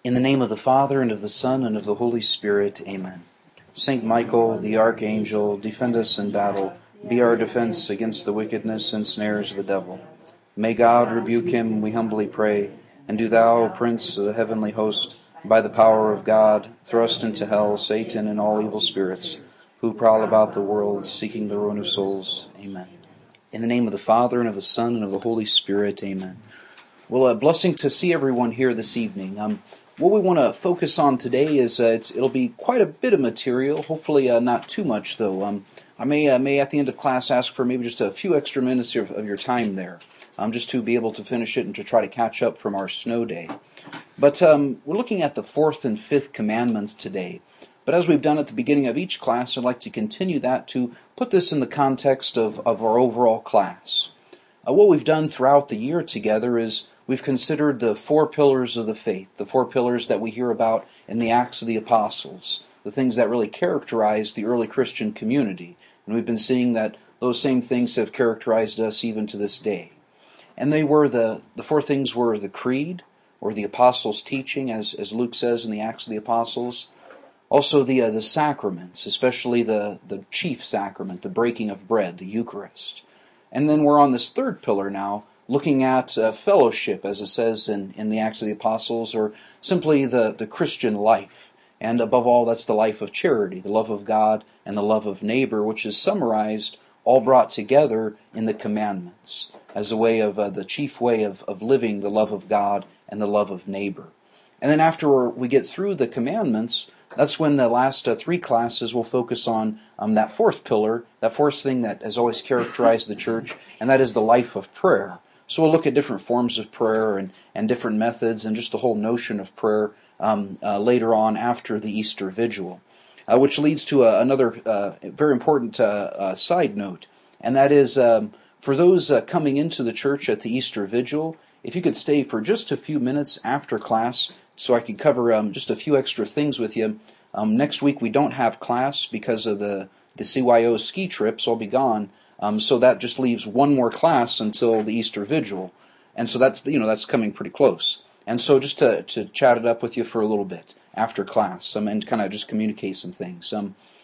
In the name of the Father, and of the Son, and of the Holy Spirit, amen. Saint Michael, the Archangel, defend us in battle. Be our defense against the wickedness and snares of the devil. May God rebuke him, we humbly pray. And do thou, Prince of the heavenly host, by the power of God, thrust into hell Satan and all evil spirits, who prowl about the world, seeking the ruin of souls. Amen. In the name of the Father, and of the Son, and of the Holy Spirit, amen. Well, a blessing to see everyone here this evening. What we want to focus on today is it'll be quite a bit of material. Hopefully, not too much though. I may at the end of class ask for maybe just a few extra minutes of your time there, just to be able to finish it and to try to catch up from our snow day. But we're looking at the fourth and fifth commandments today. But as we've done at the beginning of each class, I'd like to continue that to put this in the context of our overall class. What we've done throughout the year together is we've considered the four pillars of the faith, the four pillars that we hear about in the Acts of the Apostles, the things that really characterized the early Christian community. And we've been seeing that those same things have characterized us even to this day. And they were the four things were the creed, or the apostles' teaching, as Luke says in the Acts of the Apostles. Also the sacraments, especially the chief sacrament, the breaking of bread, the Eucharist. And then we're on this third pillar now, looking at fellowship, as it says in the Acts of the Apostles, or simply the Christian life. And above all, that's the life of charity, the love of God and the love of neighbor, which is summarized, all brought together in the commandments, as a way of the chief way of living the love of God and the love of neighbor. And then after we get through the commandments, that's when the last three classes will focus on that fourth pillar, that fourth thing that has always characterized the church, and that is the life of prayer. So we'll look at different forms of prayer and different methods and just the whole notion of prayer later on after the Easter Vigil, which leads to another very important side note, and that is for those coming into the church at the Easter Vigil, if you could stay for just a few minutes after class, so I could cover just a few extra things with you. Next week we don't have class because of the CYO ski trip, so I'll be gone. So that just leaves one more class until the Easter Vigil, and so that's coming pretty close. And so just to chat it up with you for a little bit after class, and kind of just communicate some things.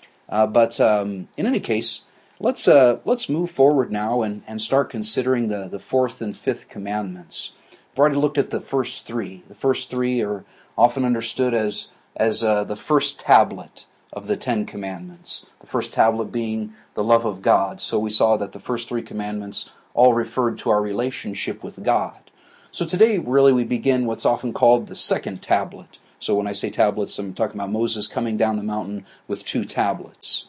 But in any case, let's move forward now and start considering the fourth and fifth commandments. I've already looked at the first three. The first three are often understood as the first tablet of the Ten Commandments. The first tablet being the love of God. So we saw that the first three commandments all referred to our relationship with God. So today, really, we begin what's often called the second tablet. So when I say tablets, I'm talking about Moses coming down the mountain with two tablets.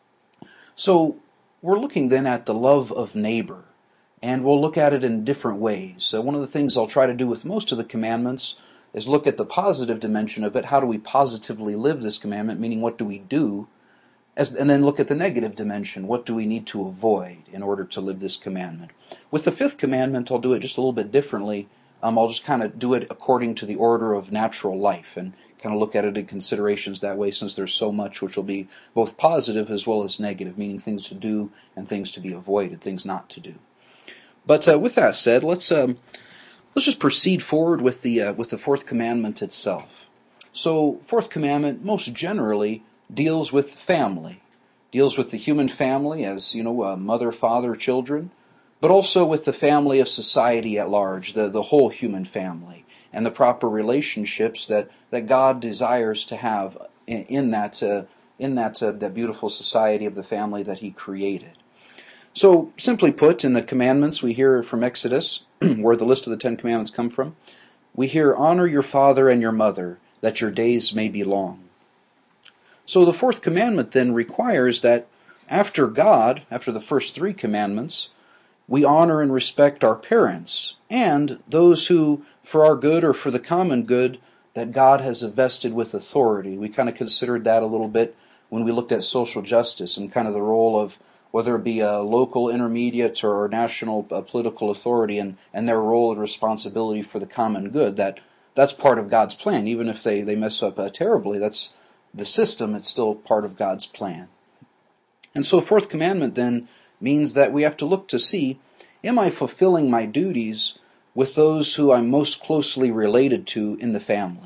So we're looking then at the love of neighbor. And we'll look at it in different ways. So one of the things I'll try to do with most of the commandments is look at the positive dimension of it. How do we positively live this commandment, meaning what do we do? And then look at the negative dimension. What do we need to avoid in order to live this commandment? With the fifth commandment, I'll do it just a little bit differently. I'll just kind of do it according to the order of natural life and kind of look at it in considerations that way, since there's so much which will be both positive as well as negative, meaning things to do and things to be avoided, things not to do. But with that said, let's just proceed forward with the fourth commandment itself. So, fourth commandment most generally deals with family, deals with the human family as mother, father, children, but also with the family of society at large, the whole human family, and the proper relationships that God desires to have in that beautiful society of the family that He created. So, simply put, in the commandments we hear from Exodus, where the list of the Ten Commandments come from, we hear, honor your father and your mother, that your days may be long. So the fourth commandment then requires that after the first three commandments, we honor and respect our parents and those who, for our good or for the common good, that God has invested with authority. We kind of considered that a little bit when we looked at social justice and kind of the role of whether it be a local, intermediate, or national political authority and their role and responsibility for the common good. That's part of God's plan. Even if they mess up terribly, that's the system, it's still part of God's plan. And so fourth commandment then means that we have to look to see, am I fulfilling my duties with those who I'm most closely related to in the family?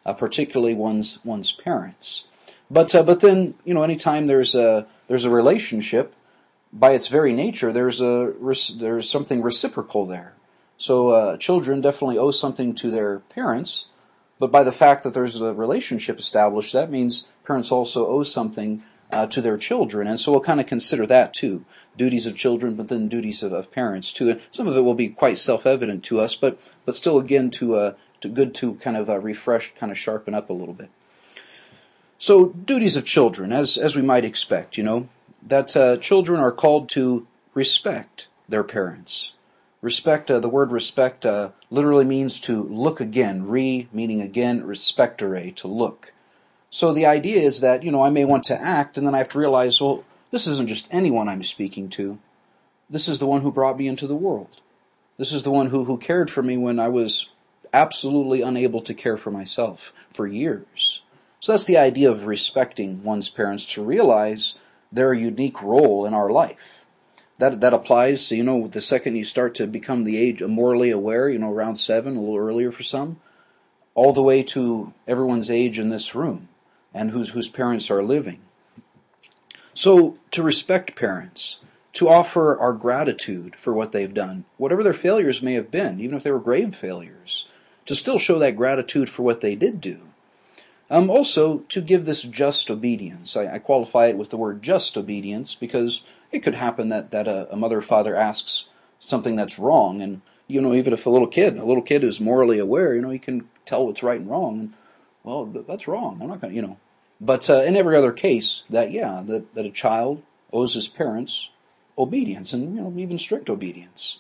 particularly one's parents. But then, anytime there's a relationship, by its very nature, there's something reciprocal there. So children definitely owe something to their parents, but by the fact that there's a relationship established, that means parents also owe something to their children. And so we'll kind of consider that too. Duties of children, but then duties of parents too. And some of it will be quite self-evident to us, but still again to good to kind of refresh, kind of sharpen up a little bit. So duties of children, as we might expect, that children are called to respect their parents. Respect, the word respect literally means to look again, meaning again, respectere, to look. So the idea is that, I may want to act, and then I have to realize, well, this isn't just anyone I'm speaking to. This is the one who brought me into the world. This is the one who cared for me when I was absolutely unable to care for myself for years. So that's the idea of respecting one's parents, to realize their unique role in our life. That applies, the second you start to become the age of morally aware, around 7, a little earlier for some, all the way to everyone's age in this room and whose parents are living. So to respect parents, to offer our gratitude for what they've done, whatever their failures may have been, even if they were grave failures, to still show that gratitude for what they did do. Also, to give this just obedience. I qualify it with the word just obedience because it could happen that a mother or father asks something that's wrong, and even if a little kid who's morally aware, he can tell what's right and wrong, and well, that's wrong. I'm not going to, But in every other case, that a child owes his parents obedience, and even strict obedience.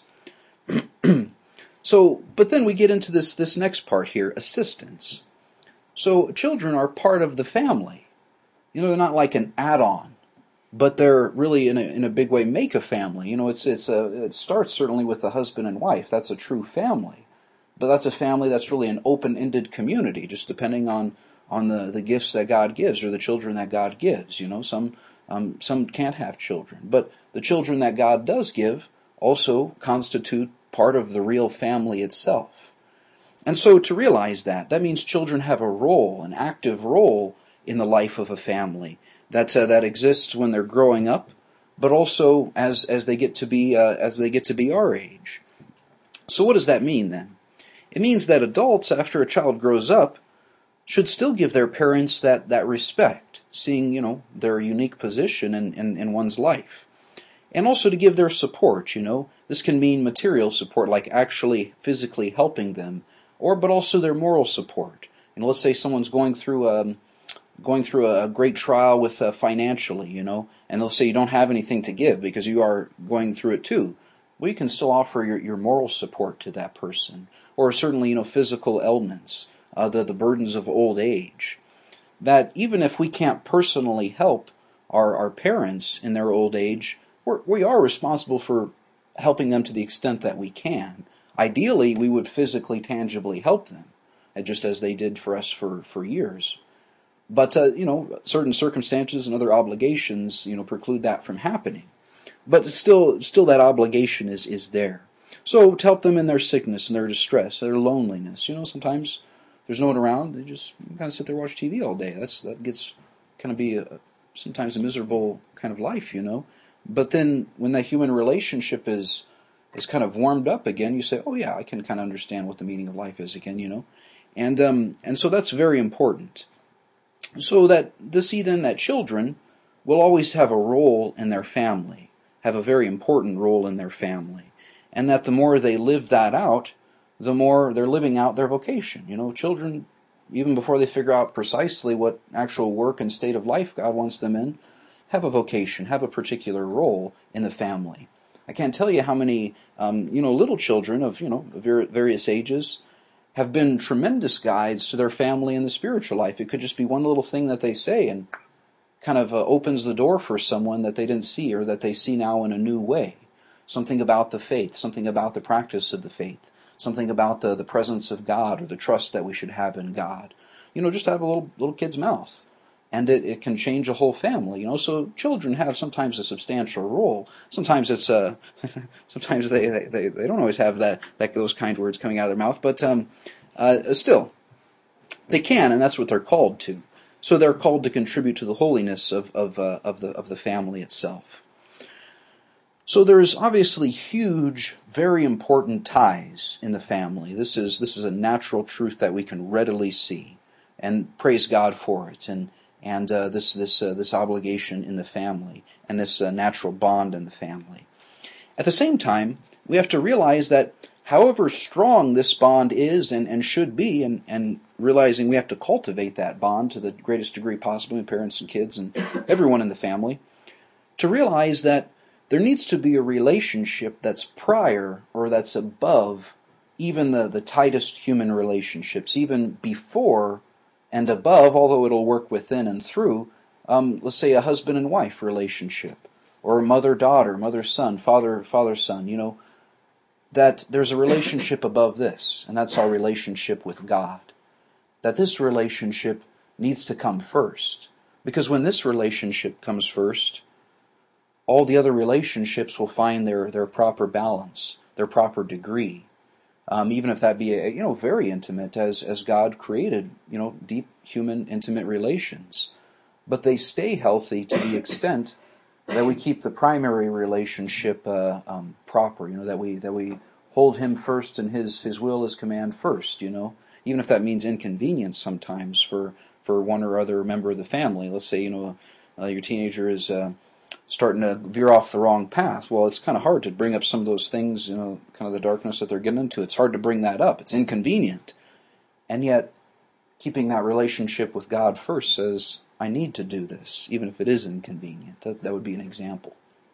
So, but then we get into this next part here, assistance. So children are part of the family. They're not like an add-on, but they're really in a big way make a family. It starts certainly with the husband and wife. That's a true family, but that's a family that's really an open-ended community, just depending on the gifts that God gives or the children that God gives. Some can't have children, but the children that God does give also constitute part of the real family itself. And so to realize that means children have a role, an active role in the life of a family that exists when they're growing up, but also as they get to be our age. So what does that mean then? It means that adults, after a child grows up, should still give their parents that respect, seeing their unique position in one's life, and also to give their support. This can mean material support, like actually physically helping them, but also their moral support. Let's say someone's going through a great trial with financially, and they'll say you don't have anything to give because you are going through it too. Well, you can still offer your moral support to that person, or certainly physical ailments, the burdens of old age. That even if we can't personally help our parents in their old age, we are responsible for helping them to the extent that we can. Ideally, we would physically, tangibly help them, just as they did for us for years. But, certain circumstances and other obligations, preclude that from happening. But still that obligation is there. So to help them in their sickness and their distress, their loneliness. Sometimes there's no one around. They just kind of sit there and watch TV all day. That gets kind of be sometimes a miserable kind of life, But then when that human relationship is kind of warmed up again, you say, oh yeah, I can kind of understand what the meaning of life is again, And so that's very important. So that that children will always have a role in their family, have a very important role in their family. And that the more they live that out, the more they're living out their vocation. Children, even before they figure out precisely what actual work and state of life God wants them in, have a vocation, have a particular role in the family. I can't tell you how many, little children of, various ages have been tremendous guides to their family in the spiritual life. It could just be one little thing that they say and kind of opens the door for someone that they didn't see or that they see now in a new way. Something about the faith, something about the practice of the faith, something about the presence of God or the trust that we should have in God. Just have a little kid's mouth. And it can change a whole family, So children have sometimes a substantial role. Sometimes it's sometimes they don't always have those kind words coming out of their mouth, but still, They can, and that's what they're called to. So they're called to contribute to the holiness of the family itself. So there's obviously huge, very important ties in the family. This is a natural truth that we can readily see, and praise God for it. And this obligation in the family, and this natural bond in the family. At the same time, we have to realize that however strong this bond is and should be, and realizing we have to cultivate that bond to the greatest degree possible, parents and kids and everyone in the family, to realize that there needs to be a relationship that's prior or that's above even the tightest human relationships, even before and above, although it'll work within and through, let's say a husband and wife relationship, or mother-daughter, mother-son, father-son, that there's a relationship above this, and that's our relationship with God. That this relationship needs to come first. Because when this relationship comes first, all the other relationships will find their proper balance, their proper degree. Even if that be very intimate, as God created, deep human intimate relations. But they stay healthy to the extent that we keep the primary relationship proper, that we hold Him first and His will, His command first, even if that means inconvenience sometimes for one or other member of the family. Let's say, your teenager is starting to veer off the wrong path. Well, it's kind of hard to bring up some of those things, kind of the darkness that they're getting into. It's hard to bring that up. It's inconvenient. And yet, keeping that relationship with God first says, I need to do this, even if it is inconvenient. That would be an example.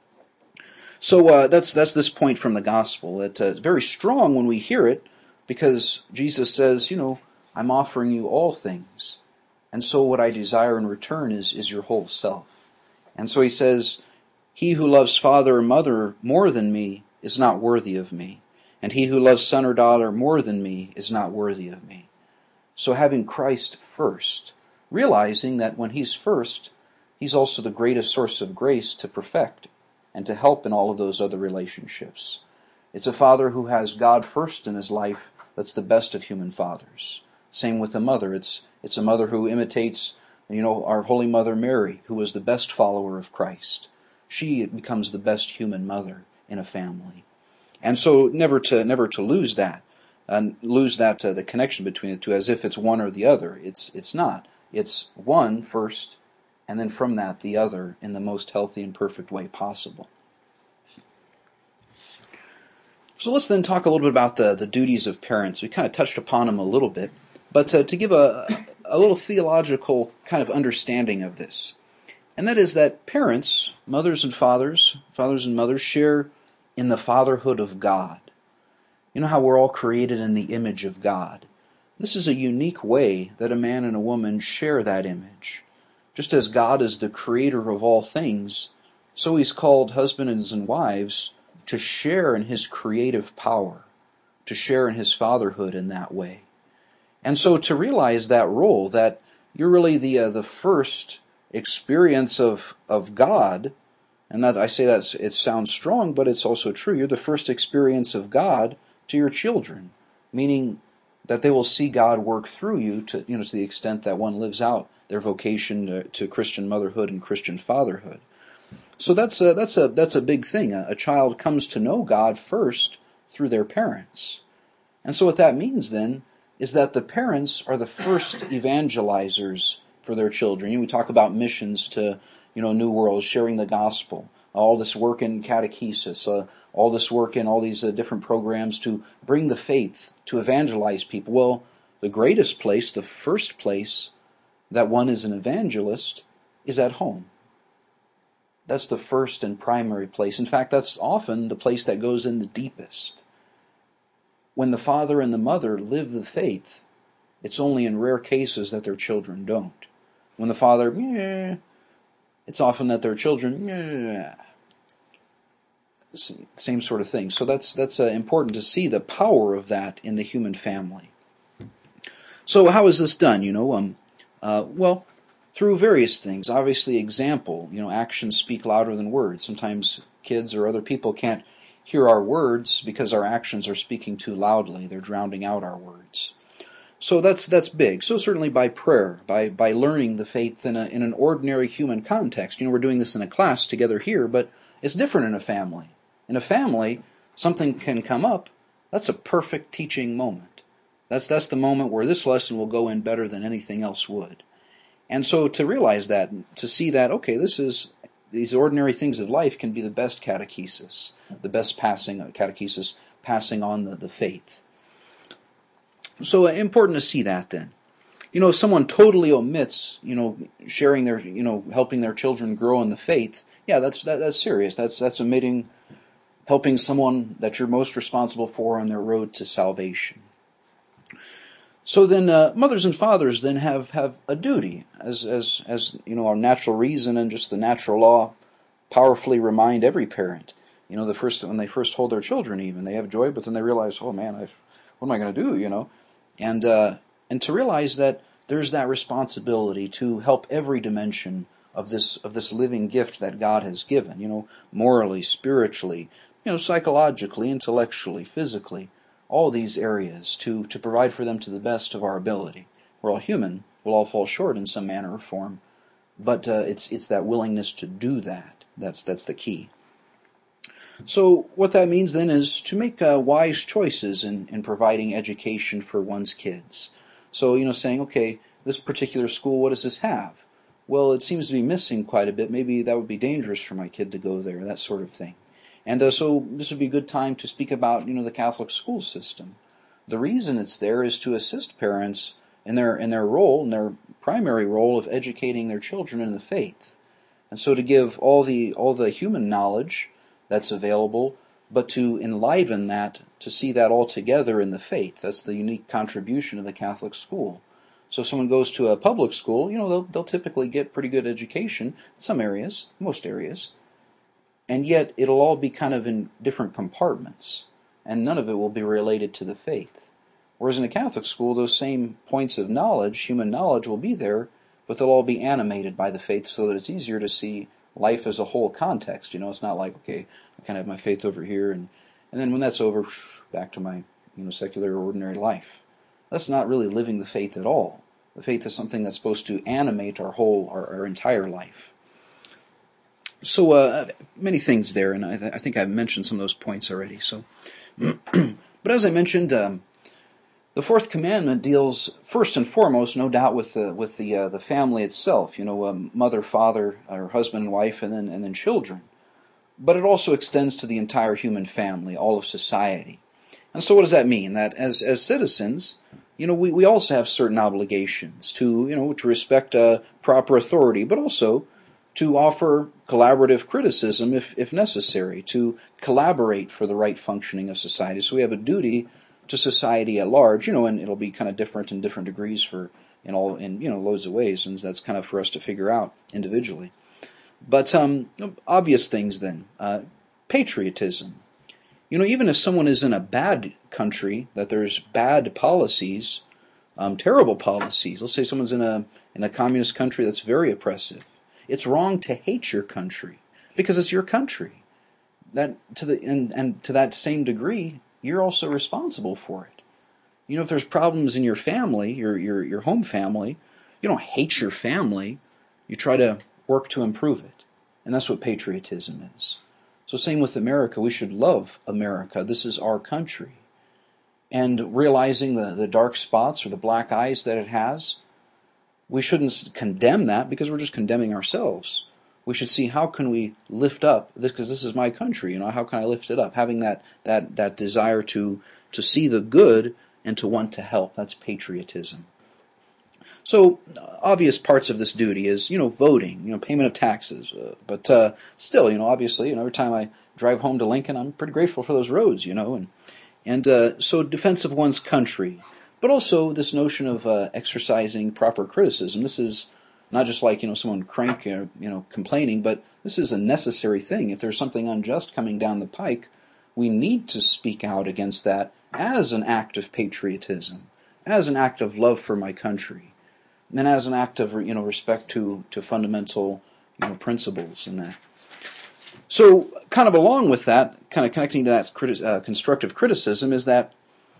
So that's this point from the gospel. It's very strong when we hear it, because Jesus says, I'm offering you all things. And so what I desire in return is your whole self. And so he says, he who loves father or mother more than me is not worthy of me. And he who loves son or daughter more than me is not worthy of me. So having Christ first, realizing that when He's first, He's also the greatest source of grace to perfect and to help in all of those other relationships. It's a father who has God first in his life that's the best of human fathers. Same with a mother. It's a mother who imitates, our Holy Mother Mary, who was the best follower of Christ. She becomes the best human mother in a family. And so never to lose that. The connection between the two, as if it's one or the other. It's not. It's one first, and then from that the other in the most healthy and perfect way possible. So let's then talk a little bit about the duties of parents. We kind of touched upon them a little bit, but to give a little theological kind of understanding of this. And that is that parents, mothers and fathers and mothers, share in the fatherhood of God. You know how we're all created in the image of God. This is a unique way that a man and a woman share that image. Just as God is the creator of all things, so He's called husbands and wives to share in His creative power, to share in His fatherhood in that way. And so to realize that role, that you're really the first experience of God, and that I say that it sounds strong, but it's also true. You're the first experience of God to your children, meaning that they will see God work through you to the extent that one lives out their vocation to Christian motherhood and Christian fatherhood. So that's a big thing. A child comes to know God first through their parents. And so what that means then is that the parents are the first evangelizers for their children. We talk about missions to new worlds, sharing the gospel, all this work in catechesis, all this work in all these different programs to bring the faith, to evangelize people. Well, the greatest place, the first place that one is an evangelist is at home. That's the first and primary place. In fact, that's often the place that goes in the deepest. When the father and the mother live the faith, it's only in rare cases that their children don't. When the father, it's often that their children, same sort of thing. So that's important to see the power of that in the human family. So how is this done? Well, through various things. Obviously, example. Actions speak louder than words. Sometimes kids or other people can't hear our words because our actions are speaking too loudly. They're drowning out our words. So that's big. So certainly by prayer, by learning the faith in an ordinary human context. We're doing this in a class together here, but it's different in a family. In a family, something can come up. That's a perfect teaching moment. That's the moment where this lesson will go in better than anything else would. And so to realize that, to see that, okay, these ordinary things of life can be the best catechesis, the best catechesis passing on the faith. So important to see that then. If someone totally omits, sharing their, helping their children grow in the faith, yeah, that's serious. That's omitting helping someone that you're most responsible for on their road to salvation. So then, mothers and fathers then have a duty, as our natural reason and just the natural law powerfully remind every parent. When they first hold their children, even they have joy, but then they realize, oh man, what am I going to do? And to realize that there's that responsibility to help every dimension of this living gift that God has given. Morally, spiritually, psychologically, intellectually, physically. All these areas to provide for them to the best of our ability. We're all human. We'll all fall short in some manner or form. But it's that willingness to do that. That's the key. So what that means then is to make wise choices in providing education for one's kids. So, saying, okay, this particular school, what does this have? Well, it seems to be missing quite a bit. Maybe that would be dangerous for my kid to go there, that sort of thing. And so this would be a good time to speak about, the Catholic school system. The reason it's there is to assist parents in their role, in their primary role of educating their children in the faith. And so to give all the human knowledge that's available, but to enliven that, to see that all together in the faith. That's the unique contribution of the Catholic school. So if someone goes to a public school, they'll typically get pretty good education in some areas, most areas. And yet it'll all be kind of in different compartments, and none of it will be related to the faith. Whereas in a Catholic school, those same points of knowledge, human knowledge, will be there, but they'll all be animated by the faith so that it's easier to see life as a whole context. It's not like, okay, I kind of have my faith over here, and then when that's over, back to my secular ordinary life. That's not really living the faith at all. The faith is something that's supposed to animate our entire life. So many things there, and I think I've mentioned some of those points already. So, but as I mentioned, the fourth commandment deals first and foremost, no doubt, with the family itself. Mother, father, or husband and wife, and then children. But it also extends to the entire human family, all of society. And so, what does that mean? That as citizens, we also have certain obligations to respect proper authority, but also to offer collaborative criticism if necessary, to collaborate for the right functioning of society. So we have a duty to society at large, and it'll be kind of different in different degrees in loads of ways, and that's kind of for us to figure out individually. But obvious things then, patriotism. Even if someone is in a bad country, that there's bad policies, terrible policies. Let's say someone's in a communist country that's very oppressive. It's wrong to hate your country because it's your country. And to that same degree, you're also responsible for it. If there's problems in your family, your home family, you don't hate your family. You try to work to improve it. And that's what patriotism is. So same with America. We should love America. This is our country. And realizing the dark spots or the black eyes that it has, we shouldn't condemn that because we're just condemning ourselves. We should see how can we lift up this, because this is my country. How can I lift it up? Having that desire to see the good and to want to help. That's patriotism. So obvious parts of this duty is voting, payment of taxes. But still, obviously, every time I drive home to Lincoln, I'm pretty grateful for those roads, and so defense of one's country. But also this notion of exercising proper criticism. This is not just like someone complaining, but this is a necessary thing. If there's something unjust coming down the pike, we need to speak out against that as an act of patriotism, as an act of love for my country, and as an act of respect to fundamental principles and that. So kind of along with that, kind of connecting to that constructive criticism, is that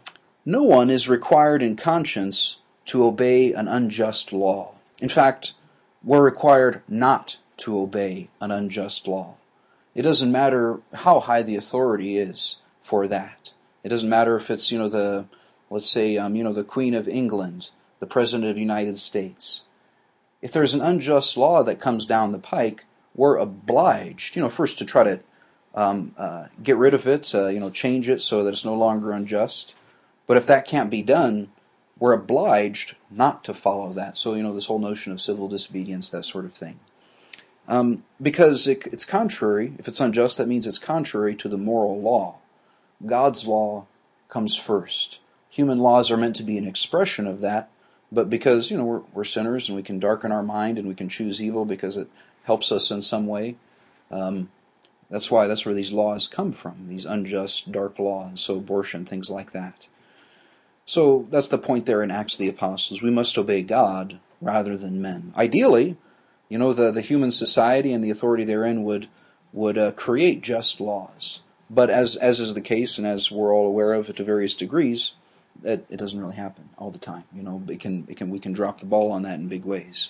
No one is required in conscience to obey an unjust law. In fact, we're required not to obey an unjust law. It doesn't matter how high the authority is for that. It doesn't matter if it's, let's say, the Queen of England, the President of the United States. If there's an unjust law that comes down the pike, we're obliged, first to try to get rid of it, change it so that it's no longer unjust. But if that can't be done, we're obliged not to follow that. So, this whole notion of civil disobedience, that sort of thing. Because it's contrary, if it's unjust, that means it's contrary to the moral law. God's law comes first. Human laws are meant to be an expression of that, but because, we're sinners and we can darken our mind and we can choose evil because it helps us in some way, that's where these laws come from, these unjust, dark laws, so abortion, things like that. So that's the point there in Acts of the Apostles. We must obey God rather than men. Ideally, the human society and the authority therein would create just laws. But as is the case, and as we're all aware of to various degrees, it doesn't really happen all the time. We can drop the ball on that in big ways.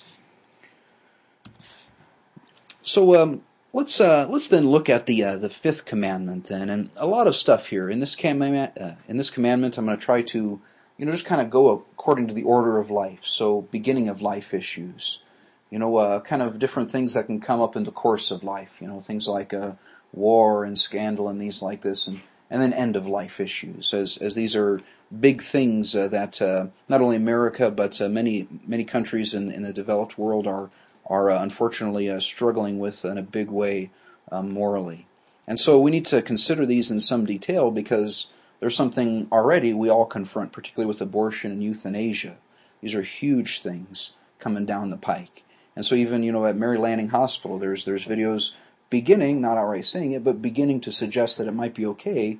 So let's then look at the fifth commandment then, and a lot of stuff here in this commandment. I'm going to try to just kind of go according to the order of life. So beginning of life issues. Kind of different things that can come up in the course of life, things like war and scandal and these like this, and then end of life issues, as these are big things that not only America but many countries in the developed world are unfortunately struggling with in a big way morally. And so we need to consider these in some detail because there's something already we all confront, particularly with abortion and euthanasia. These are huge things coming down the pike. And so even, at Mary Lanning Hospital, there's videos beginning, not outright saying it, but beginning to suggest that it might be okay,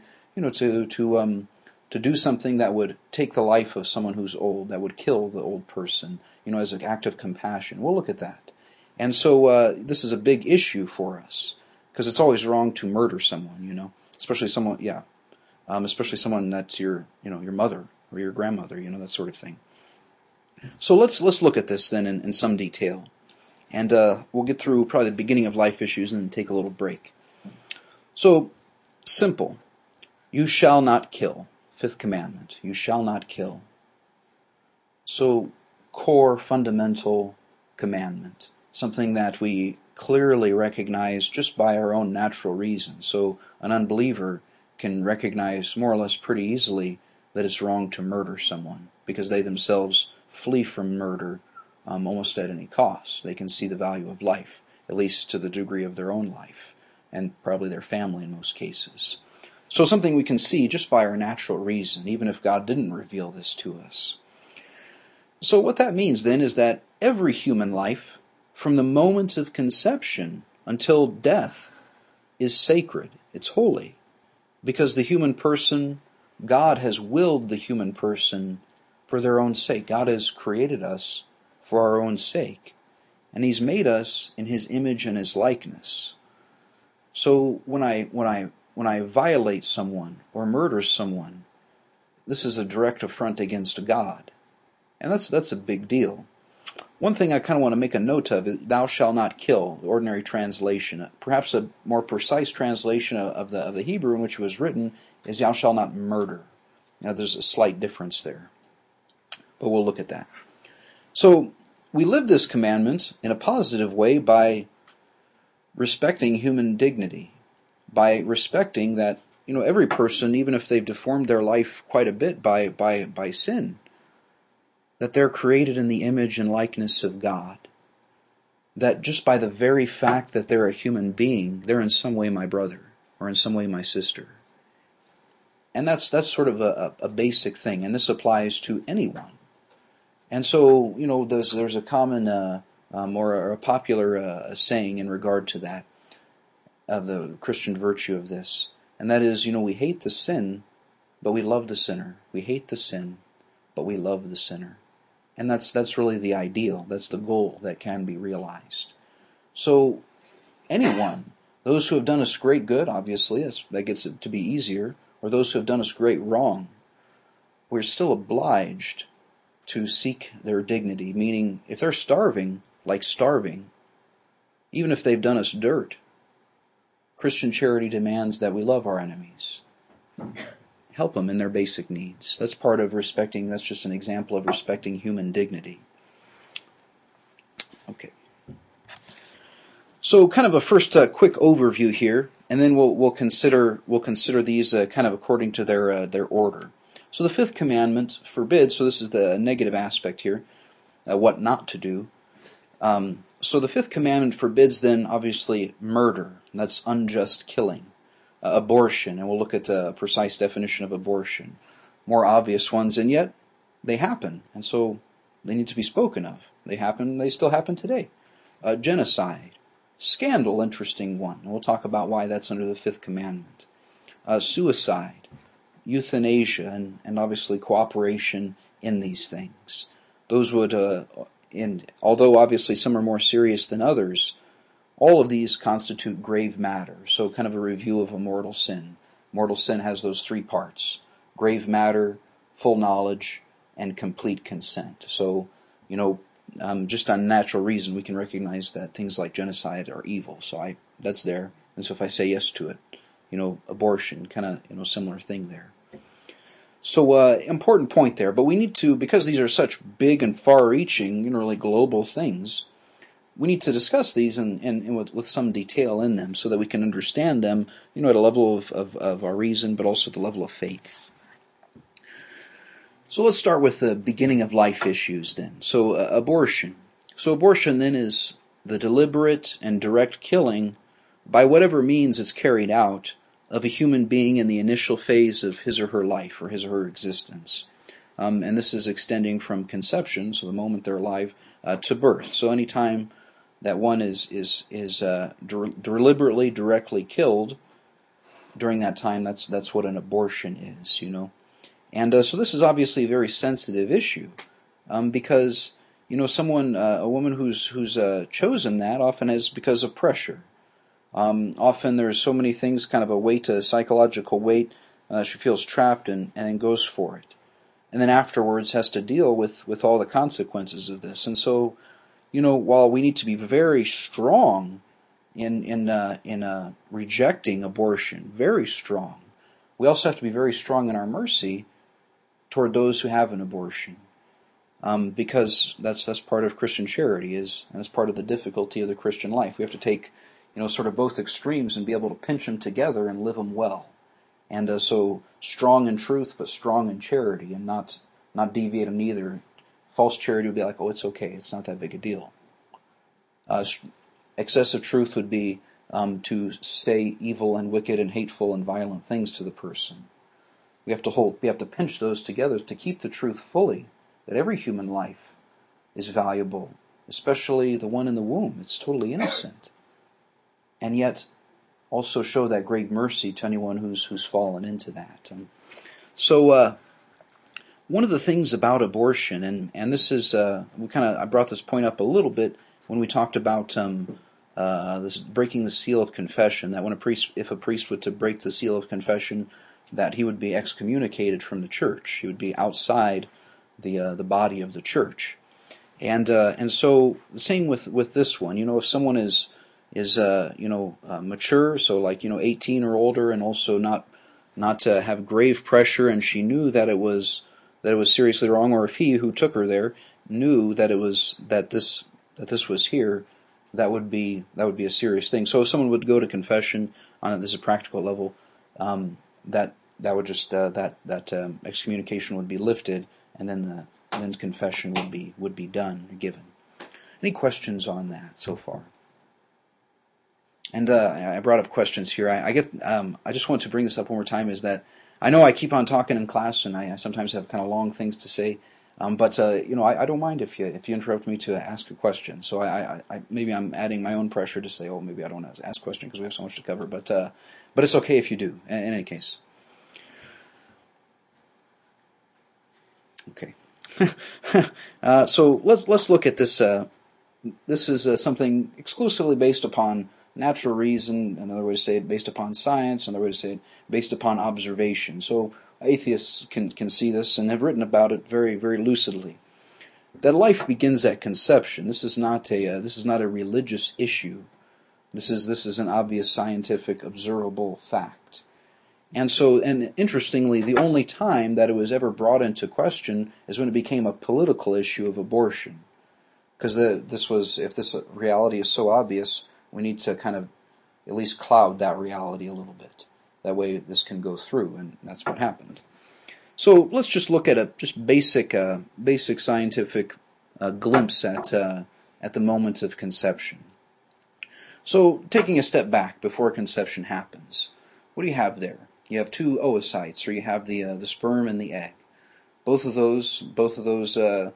to do something that would take the life of someone who's old, that would kill the old person, as an act of compassion. We'll look at that. And so this is a big issue for us, because it's always wrong to murder someone, especially someone, especially someone that's your mother or your grandmother, that sort of thing. So let's look at this then in some detail. And we'll get through probably the beginning of life issues and then take a little break. So, simple. You shall not kill. Fifth commandment. You shall not kill. So, core, fundamental commandment. Something that we clearly recognize just by our own natural reason. So, an unbeliever can recognize more or less pretty easily that it's wrong to murder someone because they themselves flee from murder almost at any cost. They can see the value of life, at least to the degree of their own life, and probably their family in most cases. So something we can see just by our natural reason, even if God didn't reveal this to us. So what that means then is that every human life, from the moment of conception until death, is sacred. It's holy. Because the human person, God has willed the human person for their own sake. God has created us for our own sake. And He's made us in His image and His likeness. So when I violate someone or murder someone, this is a direct affront against God. And that's a big deal. One thing I kind of want to make a note of is thou shalt not kill, the ordinary translation. Perhaps a more precise translation of the Hebrew in which it was written is thou shalt not murder. Now there's a slight difference there. But we'll look at that. So, we live this commandment in a positive way by respecting human dignity, by respecting that, every person, even if they've deformed their life quite a bit by sin, that they're created in the image and likeness of God. That just by the very fact that they're a human being, they're in some way my brother, or in some way my sister. And that's sort of a basic thing, and this applies to anyone. And so, there's a common or a popular saying in regard to that, of the Christian virtue of this. And that is, we hate the sin, but we love the sinner. We hate the sin, but we love the sinner. And that's really the ideal. That's the goal that can be realized. So, anyone, those who have done us great good, obviously, that gets it to be easier, or those who have done us great wrong, we're still obliged to seek their dignity, meaning if they're starving, even if they've done us dirt, Christian charity demands that we love our enemies. Help them in their basic needs. That's part of respecting, that's just an example of respecting human dignity. Okay. So kind of a first quick overview here, and then we'll consider these kind of according to their order. So the fifth commandment forbids, so this is the negative aspect here, what not to do. So the fifth commandment forbids then obviously murder. That's unjust killing. Abortion, and we'll look at a precise definition of abortion. More obvious ones, and yet they happen, and so they need to be spoken of. They happen, they still happen today. Genocide. Scandal, interesting one, and we'll talk about why that's under the fifth commandment. Suicide. Euthanasia, and obviously cooperation in these things. Those would, although obviously some are more serious than others, all of these constitute grave matter. So kind of a review of a mortal sin. Mortal sin has those three parts: grave matter, full knowledge, and complete consent. So, just on natural reason, we can recognize that things like genocide are evil. So that's there. And so if I say yes to it, abortion, kind of, similar thing there. So important point there. But we need to, because these are such big and far-reaching, really global things, we need to discuss these and with some detail in them so that we can understand them, at a level of our reason, but also at the level of faith. So let's start with the beginning of life issues then. So abortion. So abortion then is the deliberate and direct killing, by whatever means it's carried out, of a human being in the initial phase of his or her life or his or her existence. And this is extending from conception, so the moment they're alive, to birth. So anytime that one is deliberately, directly killed during that time, that's what an abortion is, And so this is obviously a very sensitive issue, because someone, a woman who's chosen that often is because of pressure. Often there's so many things, kind of a psychological weight. She feels trapped and then goes for it, and then afterwards has to deal with all the consequences of this. And so, while we need to be very strong in rejecting abortion, very strong, we also have to be very strong in our mercy toward those who have an abortion, because that's part of Christian charity, and that's part of the difficulty of the Christian life. We have to take, sort of both extremes and be able to pinch them together and live them well. And so strong in truth, but strong in charity, and not deviate on either. False charity would be like, oh, it's okay, it's not that big a deal. Excessive truth would be to say evil and wicked and hateful and violent things to the person. We have to pinch those together to keep the truth fully, that every human life is valuable, especially the one in the womb. It's totally innocent. And yet also show that great mercy to anyone who's fallen into that. And so one of the things about abortion, and this is, I brought this point up a little bit when we talked about this breaking the seal of confession, that if a priest were to break the seal of confession, that he would be excommunicated from the church. He would be outside the body of the church. And so the same with this one. If someone is mature, so like 18 or older, and also not to have grave pressure, and she knew that it was seriously wrong, or if he who took her there knew that this was here, that would be a serious thing. So if someone would go to confession on this practical level, that would just that excommunication would be lifted, and then confession would be done or given. Any questions on that so far? And I brought up questions here. I just want to bring this up one more time, is that I know I keep on talking in class, and I sometimes have kind of long things to say, but I don't mind if you interrupt me to ask a question. So I maybe I'm adding my own pressure to say, oh, maybe I don't have to ask a question because we have so much to cover, but it's okay if you do, in any case. Okay. So let's look at this. This is something exclusively based upon natural reason, another way to say it based upon science, another way to say it based upon observation. So atheists can see this and have written about it very, very lucidly. That life begins at conception. This is not a religious issue. This is an obvious scientific, observable fact. And interestingly, the only time that it was ever brought into question is when it became a political issue of abortion. Because if this reality is so obvious, we need to kind of at least cloud that reality a little bit. That way this can go through, and that's what happened. So let's just look at a just basic scientific glimpse at the moment of conception. So taking a step back before conception happens, what do you have there? You have two oocytes, or you have the sperm and the egg. Both of those parts of the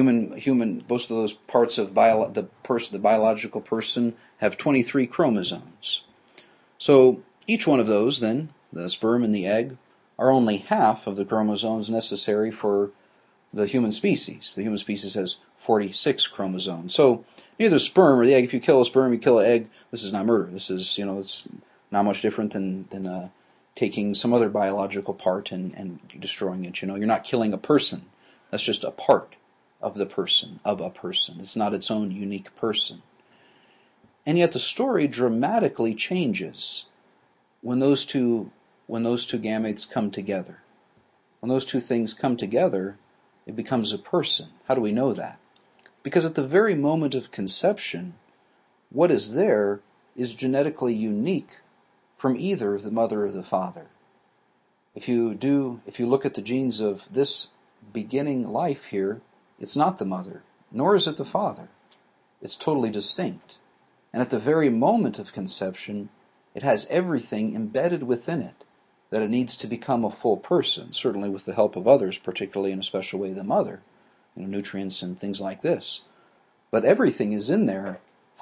biological person have 23 chromosomes. So each one of those, then, the sperm and the egg, are only half of the chromosomes necessary for the human species. The human species has 46 chromosomes. So either the sperm or the egg, if you kill a sperm, you kill an egg, this is not murder. This is, it's not much different than taking some other biological part and destroying it. You're not killing a person. That's just a part of a person. It's not its own unique person. And yet the story dramatically changes when those two gametes come together. When those two things come together, it becomes a person. How do we know that? Because at the very moment of conception, what is there is genetically unique from either the mother or the father. If you look at the genes of this beginning life here, it's not the mother, nor is it the father. It's totally distinct. And at the very moment of conception, it has everything embedded within it that it needs to become a full person, certainly with the help of others, particularly in a special way the mother, nutrients and things like this. But everything is in there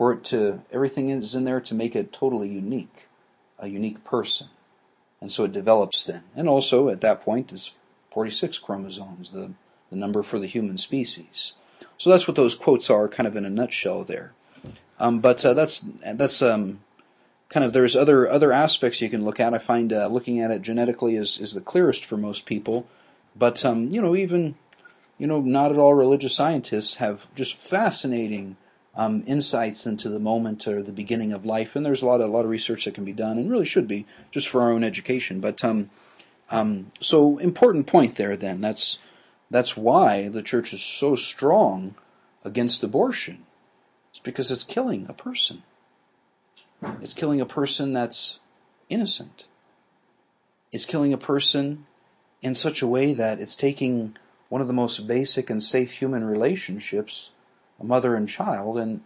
to make it totally unique, a unique person. And so it develops then. And also at that point is 46 chromosomes, the number for the human species. So that's what those quotes are, kind of in a nutshell there. But that's kind of, there's other aspects you can look at. I find looking at it genetically is the clearest for most people. But even not at all religious scientists have just fascinating insights into the moment or the beginning of life, and there's a lot of research that can be done, and really should be, just for our own education. But so important point there. Then that's why the church is so strong against abortion. It's because it's killing a person. It's killing a person that's innocent. It's killing a person in such a way that it's taking one of the most basic and safe human relationships, a mother and child, and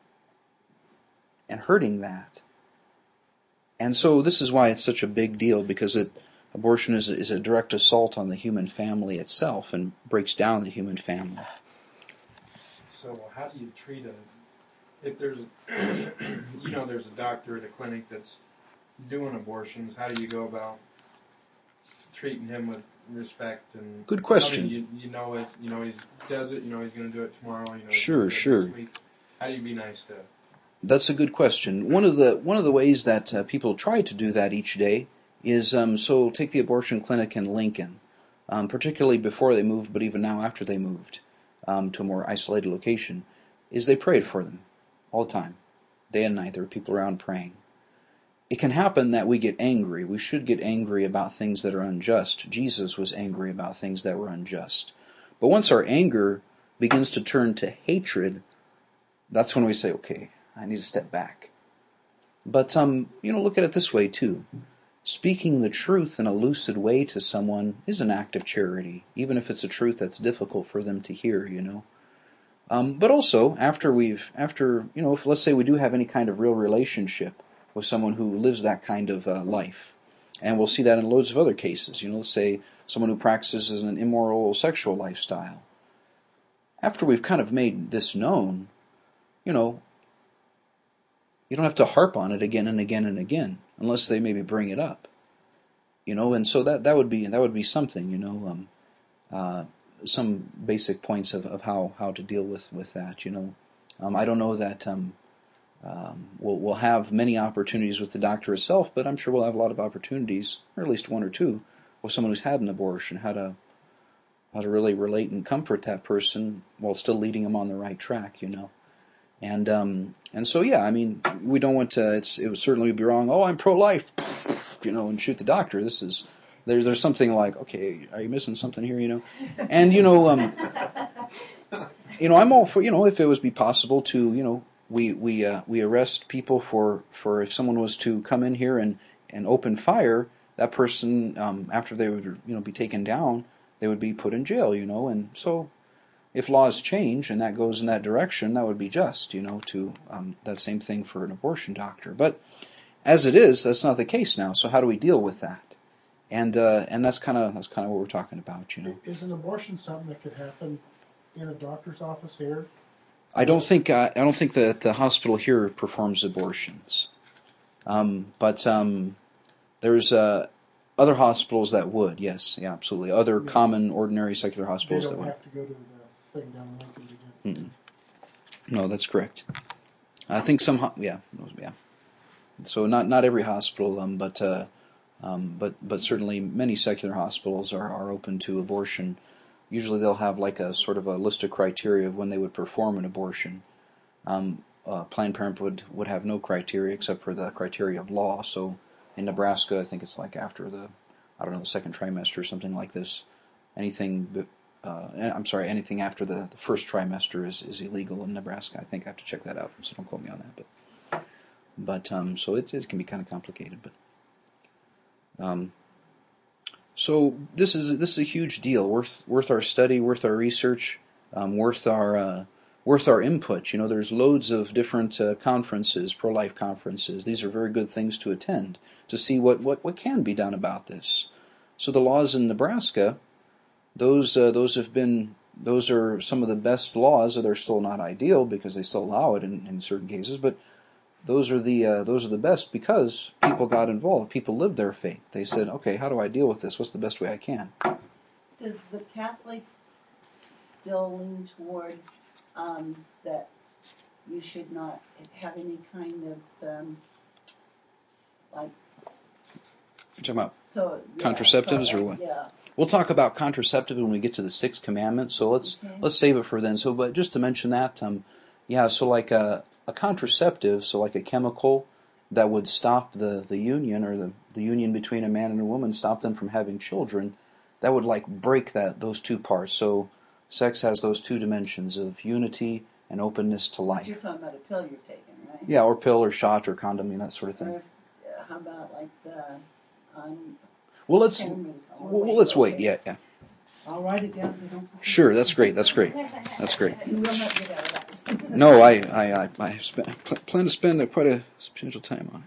hurting that. And so this is why it's such a big deal, because abortion is a direct assault on the human family itself and breaks down the human family. So how do you treat if there's there's a doctor at a clinic that's doing abortions, how do you go about treating him with respect? And good question. He does it, he's going to do it tomorrow. Sure. This week. How do you be nice to? That's a good question. One of the ways that people try to do that each day is so take the abortion clinic in Lincoln, particularly before they moved, but even now after they moved to a more isolated location, is they prayed for them all the time, day and night. There were people around praying. It can happen that we get angry. We should get angry about things that are unjust. Jesus was angry about things that were unjust. But once our anger begins to turn to hatred, that's when we say, okay, I need to step back. But, look at it this way too. Speaking the truth in a lucid way to someone is an act of charity, even if it's a truth that's difficult for them to hear, But also, if let's say we do have any kind of real relationship with someone who lives that kind of life, and we'll see that in loads of other cases. Let's say someone who practices an immoral sexual lifestyle. After we've kind of made this known, you don't have to harp on it again and again and again, unless they maybe bring it up. And so that would be something, some basic points of how to deal with that, I don't know that we'll have many opportunities with the doctor itself, but I'm sure we'll have a lot of opportunities, or at least one or two, with someone who's had an abortion, how to really relate and comfort that person while still leading them on the right track, And so yeah, I mean, we don't want to. It would certainly be wrong. Oh, I'm pro-life, and shoot the doctor. There's something like, okay, are you missing something here, And I'm all for, if it was be possible to, we arrest people for if someone was to come in here and open fire, that person after they would be taken down, they would be put in jail, and so if laws change and that goes in that direction, that would be just, to that same thing for an abortion doctor. But as it is, that's not the case now. So how do we deal with that? And that's kind of what we're talking about, Is an abortion something that could happen in a doctor's office here? I don't think that the hospital here performs abortions, but there's other hospitals that would. Yes, yeah, absolutely. Other common, ordinary, secular hospitals that would. They don't have to go to the thing down in Lincoln to get. No, that's correct. I think some, yeah. So not every hospital, but certainly many secular hospitals are open to abortion. Usually they'll have like a sort of a list of criteria of when they would perform an abortion. Planned Parenthood would have no criteria except for the criteria of law. So in Nebraska, I think it's like after the second trimester or something like this. Anything after the first trimester is illegal in Nebraska. I think I have to check that out, so don't quote me on that. But so it can be kind of complicated. But so this is a huge deal, worth our study, worth our research, worth our input. There's loads of different conferences, pro-life conferences. These are very good things to attend to see what can be done about this. So the laws in Nebraska, those are some of the best laws. They're still not ideal because they still allow it in certain cases, but those are the best because people got involved. People lived their faith. They said, okay, how do I deal with this? What's the best way I can? Does the Catholic still lean toward that you should not have any kind of like? You're talking about contraceptives or what? Yeah. We'll talk about contraceptive when we get to the Sixth Commandment. So let's save it for then. So, but just to mention that, so like a contraceptive, so like a chemical that would stop the union or the union between a man and a woman, stop them from having children, that would like break those two parts. So sex has those two dimensions of unity and openness to life. But you're talking about a pill you're taking, right? Yeah, or pill or shot or condom, that sort of thing. Or how about like the... Well, let's wait. Yeah. I'll write it down so don't... Sure, that's great. You will not get out of that. No, I plan to spend quite a substantial time on it.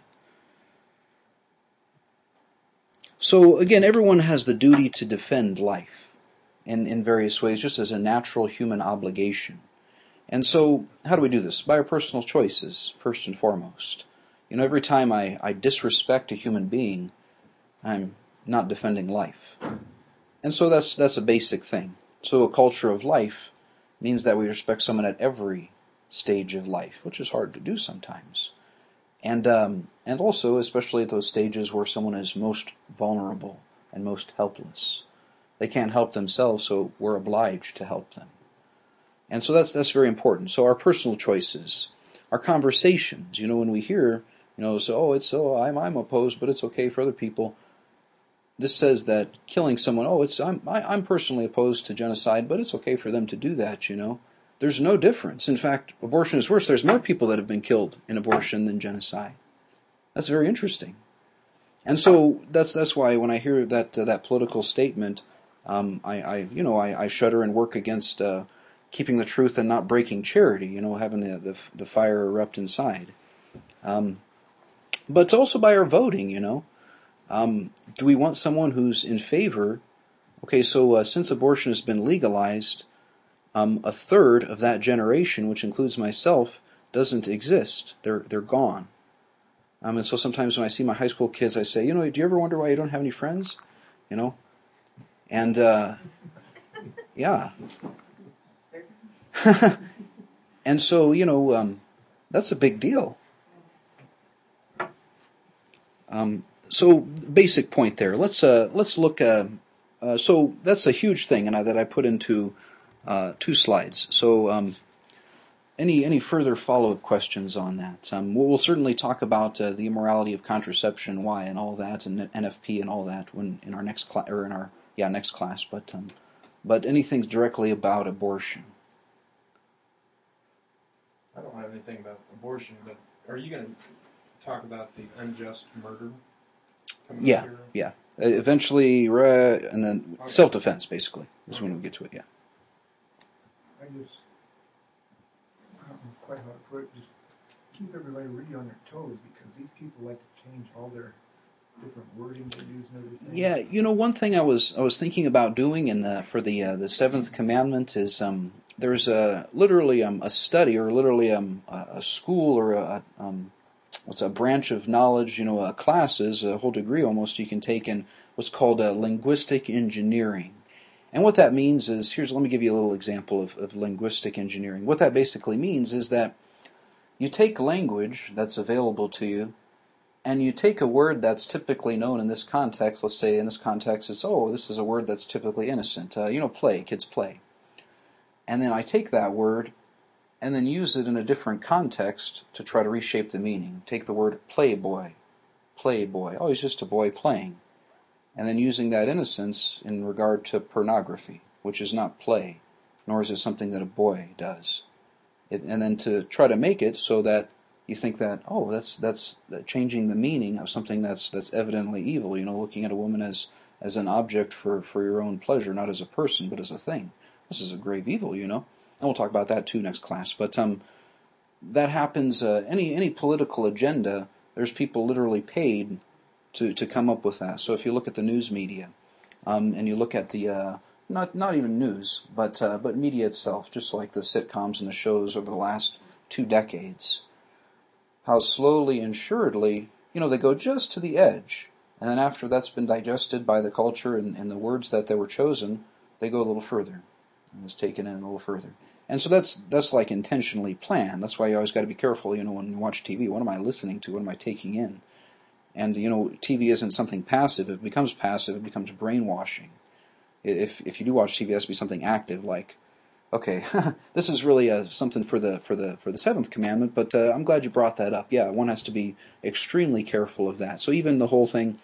So again, everyone has the duty to defend life in various ways, just as a natural human obligation. And so, how do we do this? By our personal choices, first and foremost. Every time I disrespect a human being, I'm not defending life. And so that's a basic thing. So a culture of life means that we respect someone at every stage of life, which is hard to do sometimes. And also, especially at those stages where someone is most vulnerable and most helpless. They can't help themselves, so we're obliged to help them. And so that's very important. So our personal choices, our conversations, when we hear, I'm opposed, but it's okay for other people. This says that killing someone, I'm personally opposed to genocide, but it's okay for them to do that, There's no difference. In fact, abortion is worse. There's more people that have been killed in abortion than genocide. That's very interesting. And so that's why when I hear that political statement, I shudder and work against keeping the truth and not breaking charity, having the fire erupt inside. But it's also by our voting, Do we want someone who's in favor? Okay, so since abortion has been legalized, a third of that generation, which includes myself, doesn't exist. They're gone. And so sometimes when I see my high school kids, I say, do you ever wonder why you don't have any friends? And yeah. And so, that's a big deal. So basic point there. Let's look. So that's a huge thing, and that I put into 2 slides. So any further follow-up questions on that? We'll certainly talk about the immorality of contraception, why, and all that, and NFP and all that when in our next class or in our next class. But anything directly about abortion. I don't have anything about abortion, but are you going to talk about the unjust murder? Yeah. Eventually, and then Okay. Self-defense, basically, is when we get to it, yeah. I don't know quite how to put it, just keep everybody really on their toes, because these people like to change all their different wording they use and everything. Yeah, one thing I was thinking about doing for the seventh commandment is there's literally a study, or literally a school, or a branch of knowledge, classes, a whole degree almost you can take in what's called linguistic engineering. And what that means is, let me give you a little example of linguistic engineering. What that basically means is that you take language that's available to you, and you take a word that's typically known in this context. Let's say in this context it's, this is a word that's typically innocent. Play, kids play. And then I take that word and then use it in a different context to try to reshape the meaning. Take the word playboy. Oh, he's just a boy playing. And then using that innocence in regard to pornography, which is not play, nor is it something that a boy does. And then to try to make it so that you think that, that's changing the meaning of something that's evidently evil. Looking at a woman as an object for your own pleasure, not as a person, but as a thing. This is a grave evil, And we'll talk about that too next class. But that happens. Any political agenda, there's people literally paid to come up with that. So if you look at the news media, and you look at the not even news, but media itself, just like the sitcoms and the shows over the last 2 decades, how slowly and surely, they go just to the edge, and then after that's been digested by the culture and the words that they were chosen, they go a little further. And it's taken in a little further. And so that's like intentionally planned. That's why you always got to be careful, when you watch TV. What am I listening to? What am I taking in? And, TV isn't something passive. If it becomes passive, it becomes brainwashing. If you do watch TV, it has to be something active, like, okay, this is really something for the seventh commandment, but I'm glad you brought that up. Yeah, one has to be extremely careful of that. So even the whole thing,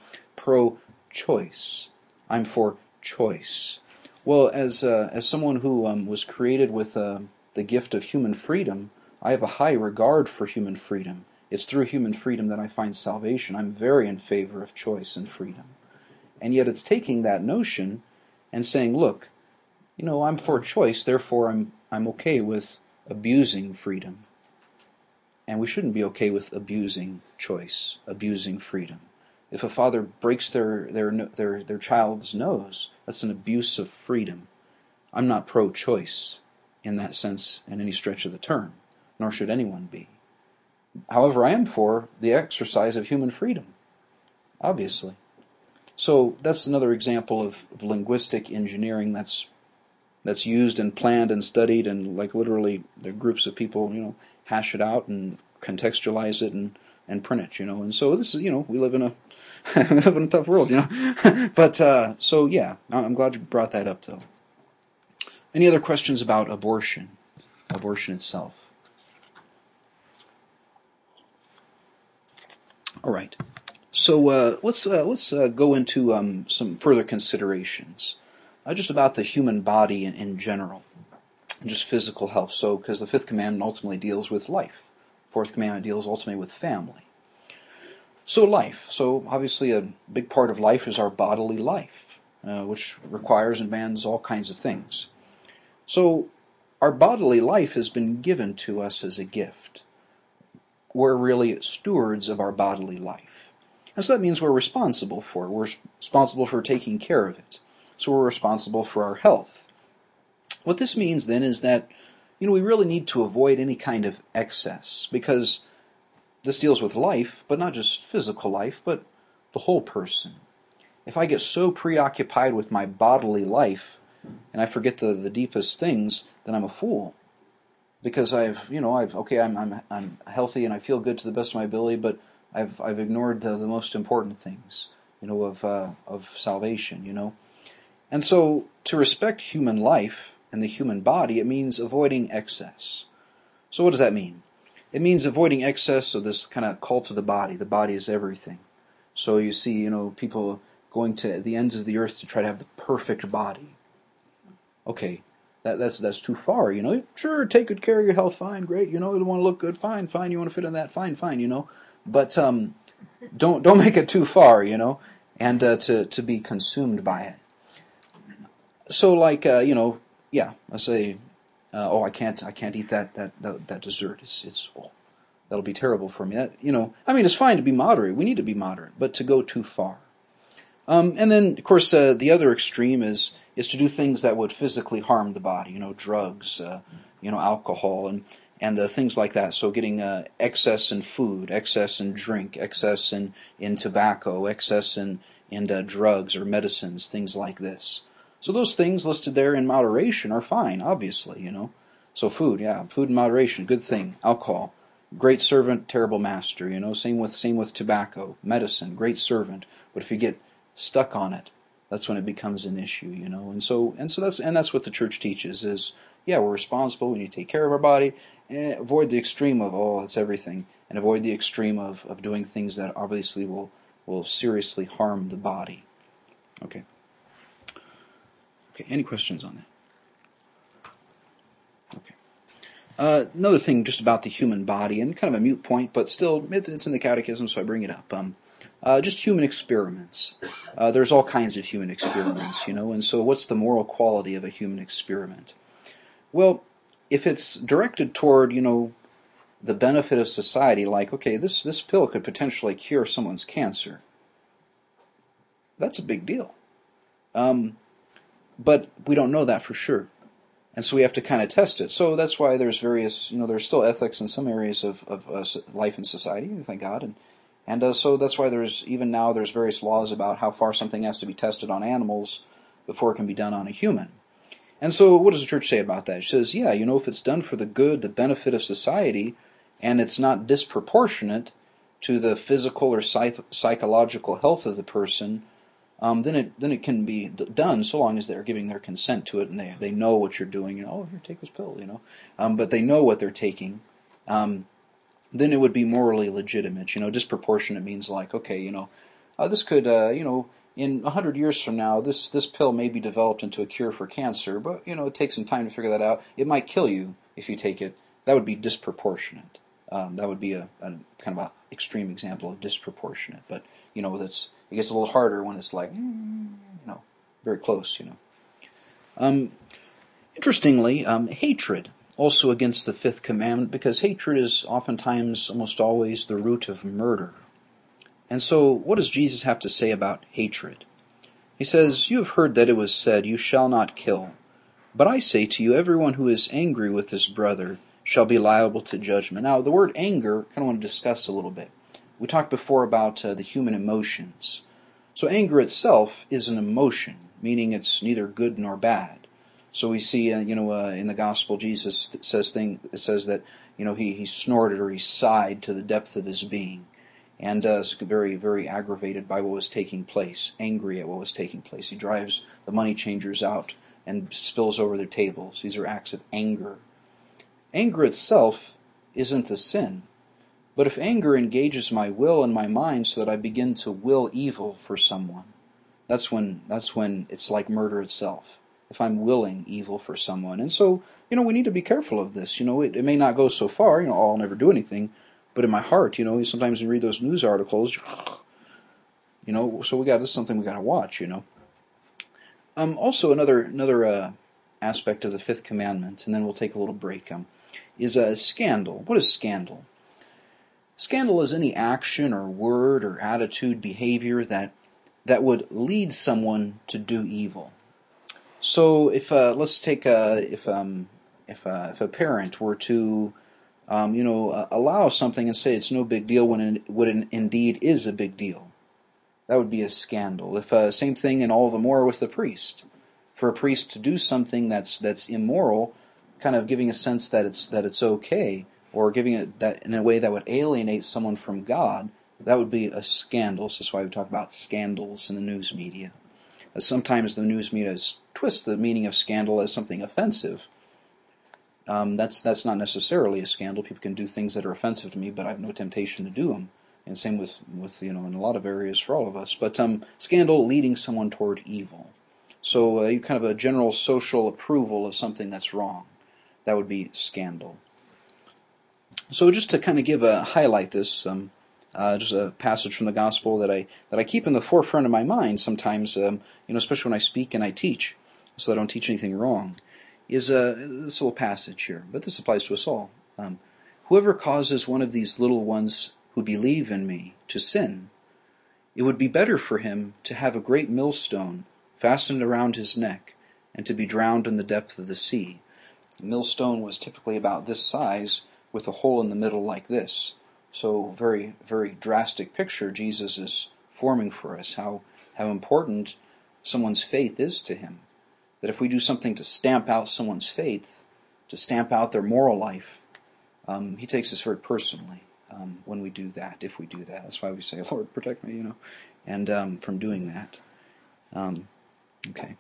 pro-choice. I'm for choice. Well, as someone who was created with the gift of human freedom, I have a high regard for human freedom. It's through human freedom that I find salvation. I'm very in favor of choice and freedom. And yet it's taking that notion and saying, look, I'm for choice, therefore I'm okay with abusing freedom. And we shouldn't be okay with abusing choice, abusing freedom. If a father breaks their child's nose, that's an abuse of freedom. I'm not pro-choice in that sense in any stretch of the term, nor should anyone be. However, I am for the exercise of human freedom, obviously. So that's another example of linguistic engineering that's used and planned and studied, and like literally the groups of people, hash it out and contextualize it and print it, And so this is, we live in a tough world, But so yeah, I'm glad you brought that up, though. Any other questions about abortion itself? All right. So let's go into some further considerations, just about the human body in general, just physical health. So, because the fifth commandment ultimately deals with life, fourth commandment deals ultimately with family. So life. So obviously a big part of life is our bodily life, which requires and demands all kinds of things. So our bodily life has been given to us as a gift. We're really stewards of our bodily life. And so that means we're responsible for it. We're responsible for taking care of it. So we're responsible for our health. What this means then is that, we really need to avoid any kind of excess, because this deals with life, but not just physical life, but the whole person. If I get so preoccupied with my bodily life and I forget the deepest things, then I'm a fool. Because I'm healthy and I feel good to the best of my ability, but I've ignored the most important things, of salvation, And so, to respect human life and the human body, it means avoiding excess. So what does that mean? It means avoiding excess of this kind of cult of the body. The body is everything. So you see, people going to the ends of the earth to try to have the perfect body. Okay, that's too far, Sure, take good care of your health, fine, great. You want to look good, fine. You want to fit in that, fine. But don't make it too far, and to be consumed by it. So, like, I say, I can't eat that dessert. That'll be terrible for me. It's fine to be moderate. We need to be moderate, but to go too far. And then, of course, the other extreme is to do things that would physically harm the body. drugs, alcohol, and things like that. So getting excess in food, excess in drink, excess in tobacco, excess in drugs or medicines, things like this. So those things listed there in moderation are fine, obviously, So food in moderation, good thing. Alcohol, great servant, terrible master, Same with tobacco. Medicine, great servant. But if you get stuck on it, that's when it becomes an issue, And so that's what the church teaches is, we're responsible. We need to take care of our body. Avoid the extreme of it's everything, and avoid the extreme of doing things that obviously will seriously harm the body. Okay. Any questions on that? Okay. Another thing just about the human body, and kind of a moot point, but still, it's in the Catechism, so I bring it up. Just human experiments. There's all kinds of human experiments, and so what's the moral quality of a human experiment? Well, if it's directed toward, the benefit of society, like, okay, this pill could potentially cure someone's cancer, that's a big deal. But we don't know that for sure. And so we have to kind of test it. So that's why there's various, there's still ethics in some areas of life and society, thank God. And so that's why there's various laws about how far something has to be tested on animals before it can be done on a human. And so what does the church say about that? It says, if it's done for the good, the benefit of society, and it's not disproportionate to the physical or psychological health of the person, then it can be done so long as they're giving their consent to it and they know what you're doing. Here, take this pill, But they know what they're taking. Then it would be morally legitimate. Disproportionate means like, okay, this could, in 100 years from now, this pill may be developed into a cure for cancer, but, it takes some time to figure that out. It might kill you if you take it. That would be disproportionate. That would be a kind of an extreme example of disproportionate. But, it gets a little harder when it's like, very close, Interestingly, hatred, also against the fifth commandment, because hatred is oftentimes, almost always, the root of murder. And so, what does Jesus have to say about hatred? He says, "You have heard that it was said, 'You shall not kill.' But I say to you, everyone who is angry with his brother shall be liable to judgment." Now, the word anger, I kind of want to discuss a little bit. We talked before about the human emotions. So anger itself is an emotion, meaning it's neither good nor bad. So we see, in the gospel, Jesus says that, he snorted or he sighed to the depth of his being, and is very, very aggravated by what was taking place, angry at what was taking place. He drives the money changers out and spills over their tables. These are acts of anger. Anger itself isn't the sin. But if anger engages my will and my mind so that I begin to will evil for someone, that's when it's like murder itself. If I'm willing evil for someone. And so, we need to be careful of this. It may not go so far, I'll never do anything. But in my heart, sometimes you read those news articles, so this is something we got to watch, Also, another aspect of the fifth commandment, and then we'll take a little break, is scandal. What is scandal? Scandal is any action or word or attitude, behavior that would lead someone to do evil. So if let's take if a parent were to allow something and say it's no big deal when it indeed is a big deal, that would be a scandal. If same thing and all the more with the priest, for a priest to do something that's immoral, kind of giving a sense that it's okay, or giving it that in a way that would alienate someone from God, that would be a scandal. So that's why we talk about scandals in the news media. Sometimes the news media twists the meaning of scandal as something offensive. That's not necessarily a scandal. People can do things that are offensive to me, but I have no temptation to do them. And same with in a lot of areas for all of us. But scandal, leading someone toward evil. So you kind of a general social approval of something that's wrong. That would be scandal. So just to kind of highlight this, just a passage from the gospel that I keep in the forefront of my mind sometimes, especially when I speak and I teach, so I don't teach anything wrong, is this little passage here. But this applies to us all. Whoever causes one of these little ones who believe in me to sin, it would be better for him to have a great millstone fastened around his neck and to be drowned in the depth of the sea. A millstone was typically about this size with a hole in the middle like this. So very, very drastic picture Jesus is forming for us, how important someone's faith is to him. That if we do something to stamp out someone's faith, to stamp out their moral life, he takes us very personally when we do that, if we do that. That's why we say, Lord, protect me, and from doing that. Okay.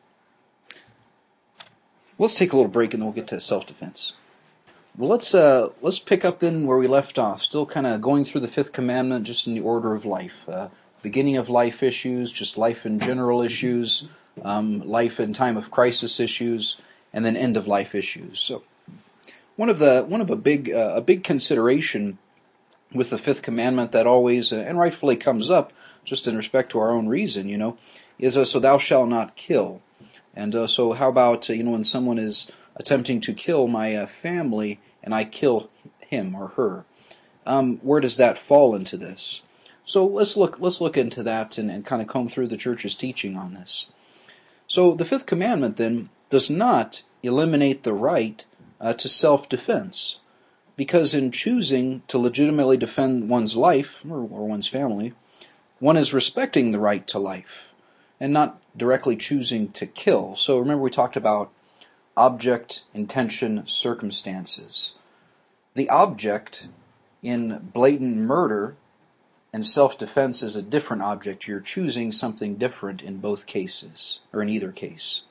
Let's take a little break and then we'll get to self-defense. Well, let's pick up then where we left off. Still kind of going through the fifth commandment, just in the order of life. Beginning of life issues, just life in general issues, life in time of crisis issues, and then end of life issues. So, a big consideration with the fifth commandment that always and rightfully comes up, just in respect to our own reason, is so thou shalt not kill. And so how about when someone is attempting to kill my family and I kill him or her? Where does that fall into this? So let's look into that and kind of comb through the church's teaching on this. So the fifth commandment then does not eliminate the right to self-defense, because in choosing to legitimately defend one's life or one's family, one is respecting the right to life and not directly choosing to kill. So remember we talked about object, intention, circumstances. The object in blatant murder and self-defense is a different object. You're choosing something different in both cases, or in either case.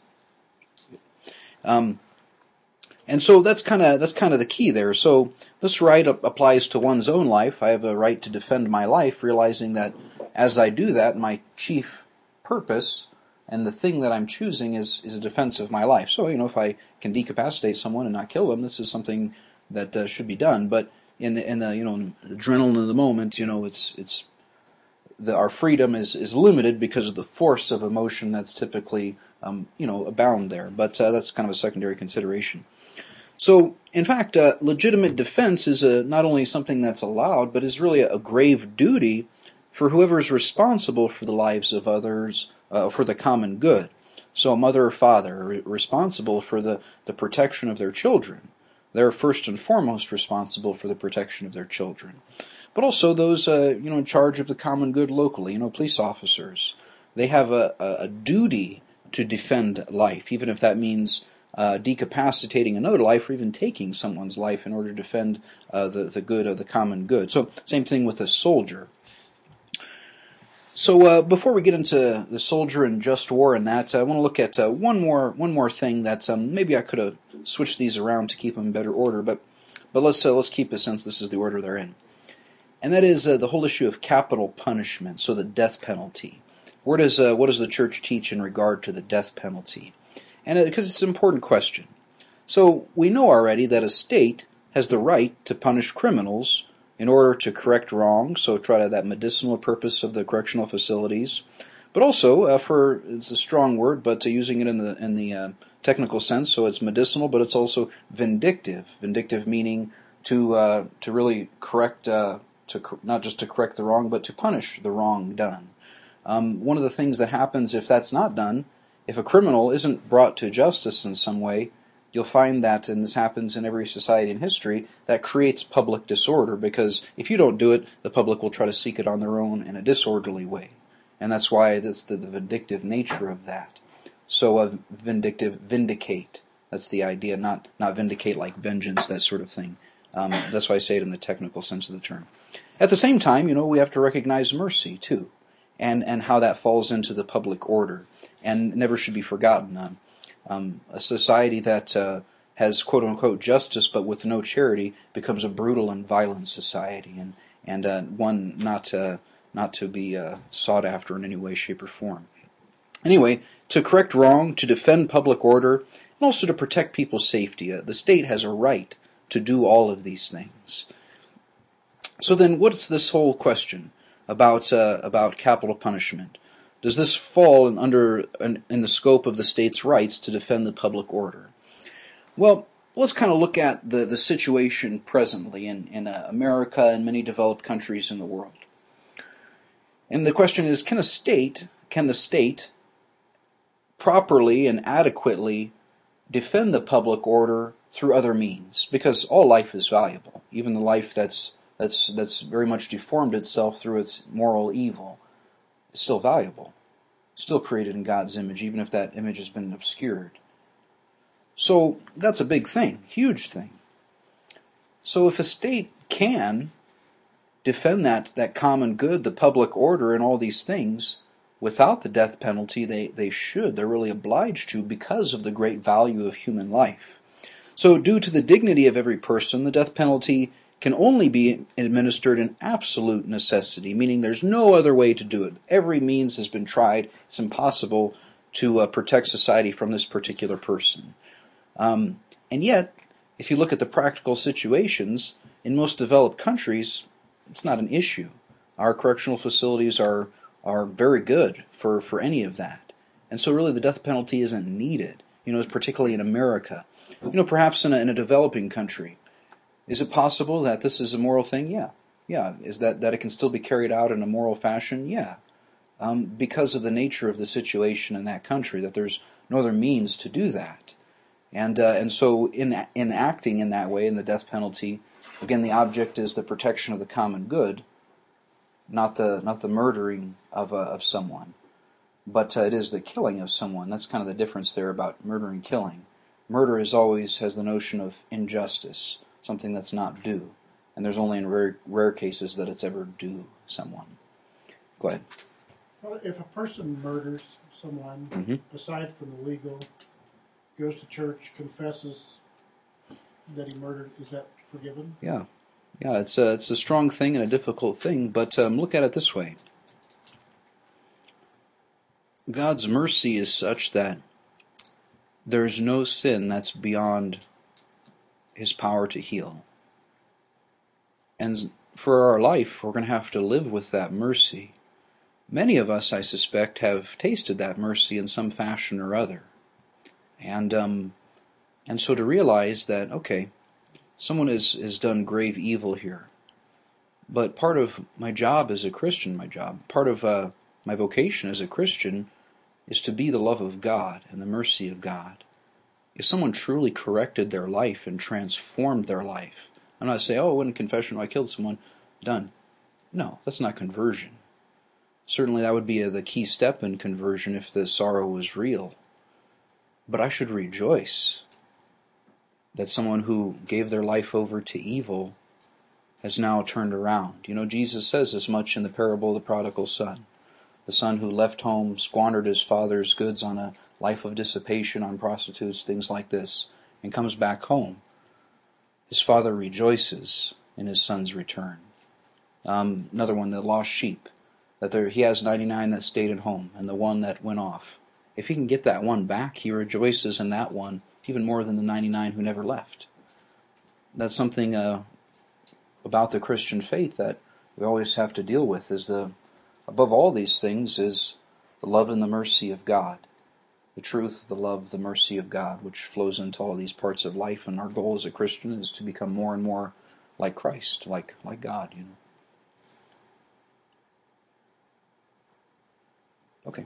And so that's kind of the key there. So this right applies to one's own life. I have a right to defend my life, realizing that as I do that, my chief purpose and the thing that I'm choosing is a defense of my life. So, if I can decapacitate someone and not kill them, this is something that should be done. But in the adrenaline of the moment, our freedom is limited because of the force of emotion that's typically abound there. But that's kind of a secondary consideration. So, in fact, legitimate defense is not only something that's allowed, but is really a grave duty for whoever is responsible for the lives of others, for the common good. So a mother or father are responsible for the protection of their children. They're first and foremost responsible for the protection of their children. But also those in charge of the common good locally, police officers. They have a duty to defend life, even if that means decapacitating another life or even taking someone's life in order to defend the good of the common good. So same thing with a soldier. So before we get into the soldier and just war and that, I want to look at one more thing that maybe I could have switched these around to keep them in better order, but let's keep it since this is the order they're in. And that is the whole issue of capital punishment, so the death penalty. What does the church teach in regard to the death penalty? And because it's an important question. So we know already that a state has the right to punish criminals in order to correct wrongs, so try to that medicinal purpose of the correctional facilities, but also it's a strong word, but using it in the technical sense, so it's medicinal, but it's also vindictive. Vindictive meaning to really correct, not just to correct the wrong, but to punish the wrong done. One of the things that happens if that's not done, if a criminal isn't brought to justice in some way, you'll find that, and this happens in every society in history, that creates public disorder, because if you don't do it, the public will try to seek it on their own in a disorderly way. And that's why that's the vindictive nature of that. So vindicate. That's the idea, not vindicate like vengeance, that sort of thing. That's why I say it in the technical sense of the term. At the same time, we have to recognize mercy too, and how that falls into the public order, and never should be forgotten. A society that has quote unquote justice but with no charity becomes a brutal and violent society, and one not to be sought after in any way, shape, or form. Anyway, to correct wrong, to defend public order, and also to protect people's safety, the state has a right to do all of these things. So then, what's this whole question about capital punishment? Does this fall in the scope of the state's rights to defend the public order? Well, let's kind of look at the situation presently in America and many developed countries in the world. And the question is, can the state properly and adequately defend the public order through other means? Because all life is valuable, even the life that's very much deformed itself through its moral evil is still valuable, still created in God's image, even if that image has been obscured. So that's a big thing, huge thing. So if a state can defend that common good, the public order, and all these things without the death penalty, they should. They're really obliged to, because of the great value of human life. So due to the dignity of every person, the death penalty can only be administered in absolute necessity, meaning there's no other way to do it. Every means has been tried. It's impossible to protect society from this particular person. And yet, if you look at the practical situations, in most developed countries, it's not an issue. Our correctional facilities are very good for any of that. And so really the death penalty isn't needed, particularly in America. Perhaps in a developing country. Is it possible that this is a moral thing? Yeah. Yeah. Is that it can still be carried out in a moral fashion? Yeah. Because of the nature of the situation in that country, that there's no other means to do that. And so in acting in that way, in the death penalty, again, the object is the protection of the common good, not the murdering of someone, but it is the killing of someone. That's kind of the difference there about murder and killing. Murder has the notion of injustice, something that's not due, and there's only in very rare cases that it's ever due someone. Go ahead. Well, if a person murders someone, aside from the legal, goes to church, confesses that he murdered, is that forgiven? Yeah. Yeah, it's a strong thing and a difficult thing, but look at it this way. God's mercy is such that there's no sin that's beyond His power to heal. And for our life, we're going to have to live with that mercy. Many of us, I suspect, have tasted that mercy in some fashion or other. And so to realize that, okay, someone has done grave evil here, but part of my job as a Christian, part of my vocation as a Christian is to be the love of God and the mercy of God. If someone truly corrected their life and transformed their life, I'm not saying, I went in confession, I killed someone, done. No, that's not conversion. Certainly that would be the key step in conversion if the sorrow was real. But I should rejoice that someone who gave their life over to evil has now turned around. Jesus says as much in the parable of the prodigal son. The son who left home, squandered his father's goods on a life of dissipation, on prostitutes, things like this, and comes back home. His father rejoices in his son's return. Another one, the lost sheep, that he has 99 that stayed at home, and the one that went off. If he can get that one back, he rejoices in that one even more than the 99 who never left. That's something about the Christian faith that we always have to deal with. Above all these things is the love and the mercy of God. The truth, the love, the mercy of God, which flows into all these parts of life. And our goal as a Christian is to become more and more like Christ, like God, Okay.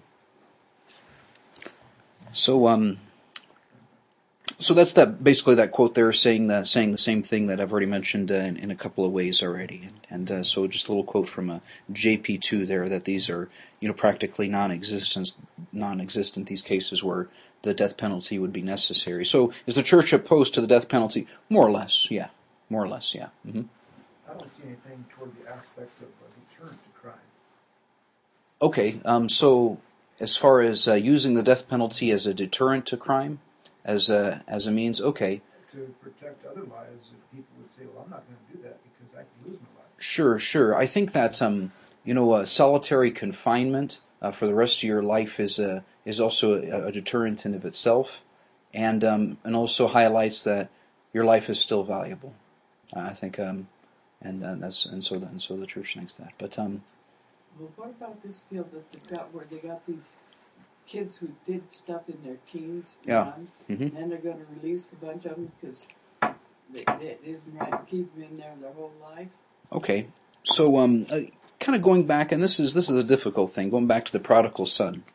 So that's basically that quote there saying the same thing that I've already mentioned in a couple of ways already. And so just a little quote from JP2 there, that these are practically non-existent these cases where the death penalty would be necessary. So is the church opposed to the death penalty? More or less, yeah. Mm-hmm. I don't see anything toward the aspect of a deterrent to crime. Okay, so as far as using the death penalty as a deterrent to crime, as a means, okay. To protect other lives, if people would say, well, I'm not going to do that because I could lose my life. Sure. I think that's solitary confinement for the rest of your life is also a deterrent in of itself, and also highlights that your life is still valuable. I think, so the church thinks that. But well, what about this deal that they got where they got these kids who did stuff in their teens, and then they're going to release a bunch of them because it isn't right to keep them in there their whole life? Okay, so kind of going back, and this is a difficult thing. Going back to the prodigal son,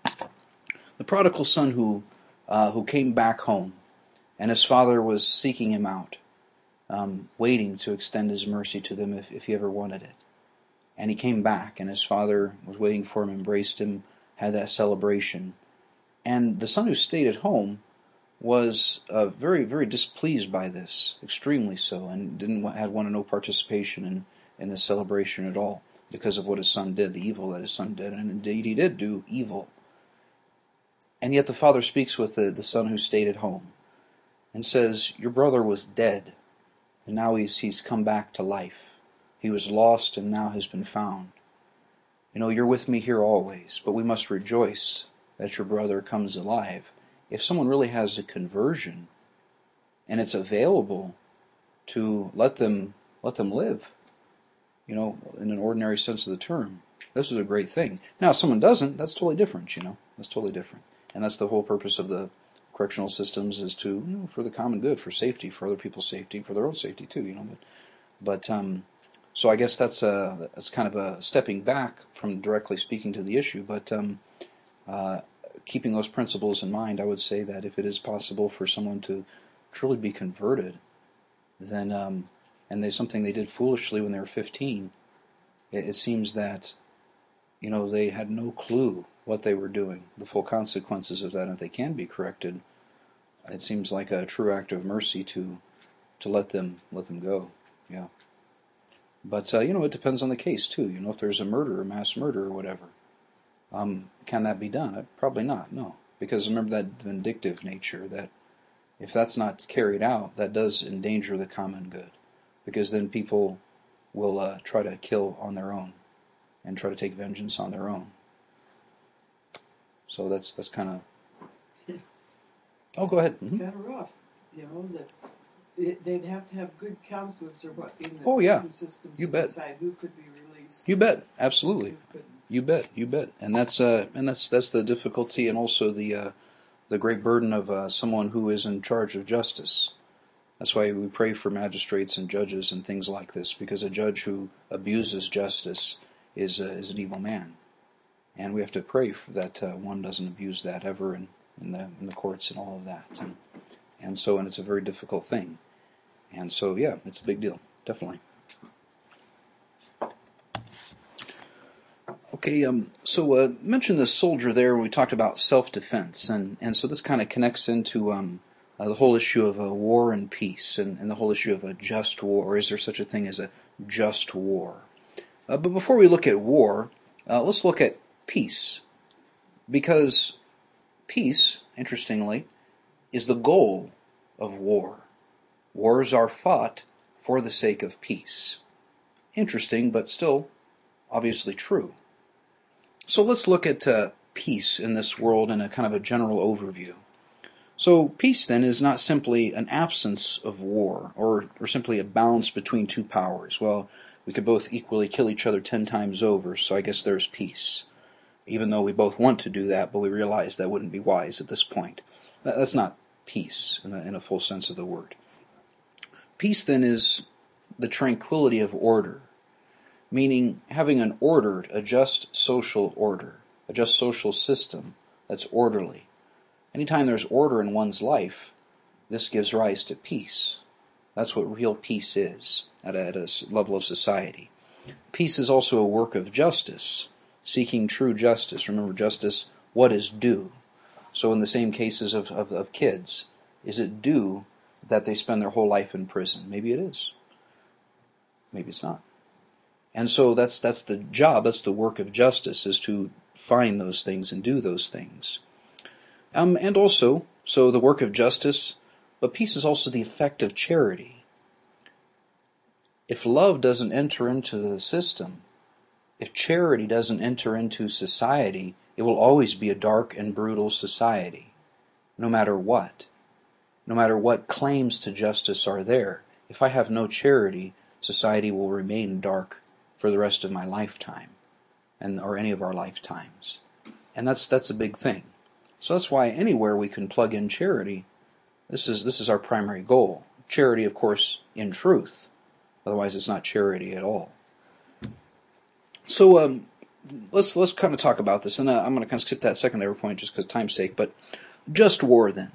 who came back home, and his father was seeking him out, waiting to extend his mercy to them if he ever wanted it. And he came back, and his father was waiting for him, embraced him, had that celebration. And the son who stayed at home was very, very displeased by this, extremely so, and had wanted no participation in this celebration at all because of what his son did, the evil that his son did. And indeed he did do evil. And yet the father speaks with the son who stayed at home and says, your brother was dead, and now he's come back to life. He was lost and now has been found. You're with me here always, but we must rejoice that your brother comes alive. If someone really has a conversion, and it's available to let them live, in an ordinary sense of the term, this is a great thing. Now, if someone doesn't, that's totally different, That's totally different. And that's the whole purpose of the correctional systems, is to, for the common good, for safety, for other people's safety, for their own safety too, But so I guess that's kind of a stepping back from directly speaking to the issue, but keeping those principles in mind, I would say that if it is possible for someone to truly be converted, then and there's something they did foolishly when they were 15, it seems that they had no clue what they were doing, the full consequences of that. And if they can be corrected, it seems like a true act of mercy to let them go. Yeah. But it depends on the case too. If there's a murder, a mass murder or whatever, can that be done? Probably not. No, because remember that vindictive nature. That if that's not carried out, that does endanger the common good, because then people will try to kill on their own and try to take vengeance on their own. So that's kind of. Oh, go ahead. Kind of rough, that. They'd have to have good counselors or what in the prison system to decide who could be released. You bet, absolutely. You bet. And that's the difficulty, and also the great burden of someone who is in charge of justice. That's why we pray for magistrates and judges and things like this, because a judge who abuses justice is an evil man, and we have to pray for that one doesn't abuse that ever in the courts and all of that, and it's a very difficult thing. And so, yeah, it's a big deal, definitely. Okay, so mentioned the soldier there when we talked about self-defense, and so this kind of connects into the whole issue of war and peace, and the whole issue of a just war, or is there such a thing as a just war? But before we look at war, let's look at peace, because peace, interestingly, is the goal of war. Wars are fought for the sake of peace. Interesting, but still obviously true. So let's look at peace in this world in a kind of a general overview. So peace then is not simply an absence of war, or simply a balance between two powers. Well, we could both equally kill each other 10 times over, so I guess there's peace. Even though we both want to do that, but we realize that wouldn't be wise at this point. That's not peace in a full sense of the word. Peace then is the tranquility of order, meaning having an ordered, a just social order, a just social system that's orderly. Anytime there's order in one's life, this gives rise to peace. That's what real peace is at a level of society. Peace is also a work of justice, seeking true justice. Remember, justice, what is due? So in the same cases of kids, is it due that they spend their whole life in prison? Maybe it is. Maybe it's not. And so that's the job, that's the work of justice, is to find those things and do those things. And also, so the work of justice, but peace is also the effect of charity. If love doesn't enter into the system, if charity doesn't enter into society, it will always be a dark and brutal society, no matter what. No matter what claims to justice are there, if I have no charity, society will remain dark for the rest of my lifetime, or any of our lifetimes. And that's a big thing. So that's why anywhere we can plug in charity, this is our primary goal. Charity, of course, in truth. Otherwise, it's not charity at all. So let's kind of talk about this, and I'm going to kind of skip that secondary point just because of time's sake. But just war, then.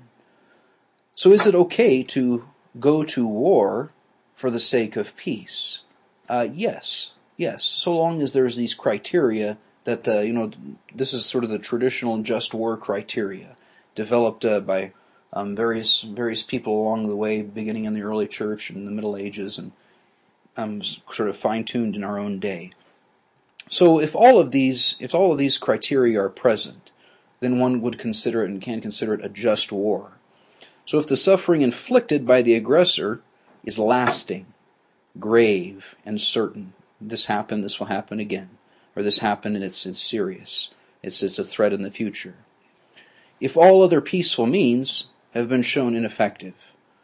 So is it okay to go to war for the sake of peace? Yes. So long as there's these criteria that this is sort of the traditional just war criteria developed by various people along the way, beginning in the early church and the Middle Ages, and sort of fine-tuned in our own day. So if all of these criteria are present, then one would consider it and can consider it a just war. So if the suffering inflicted by the aggressor is lasting, grave, and certain, this happened, this will happen again, or this happened and it's serious, it's a threat in the future. If all other peaceful means have been shown ineffective.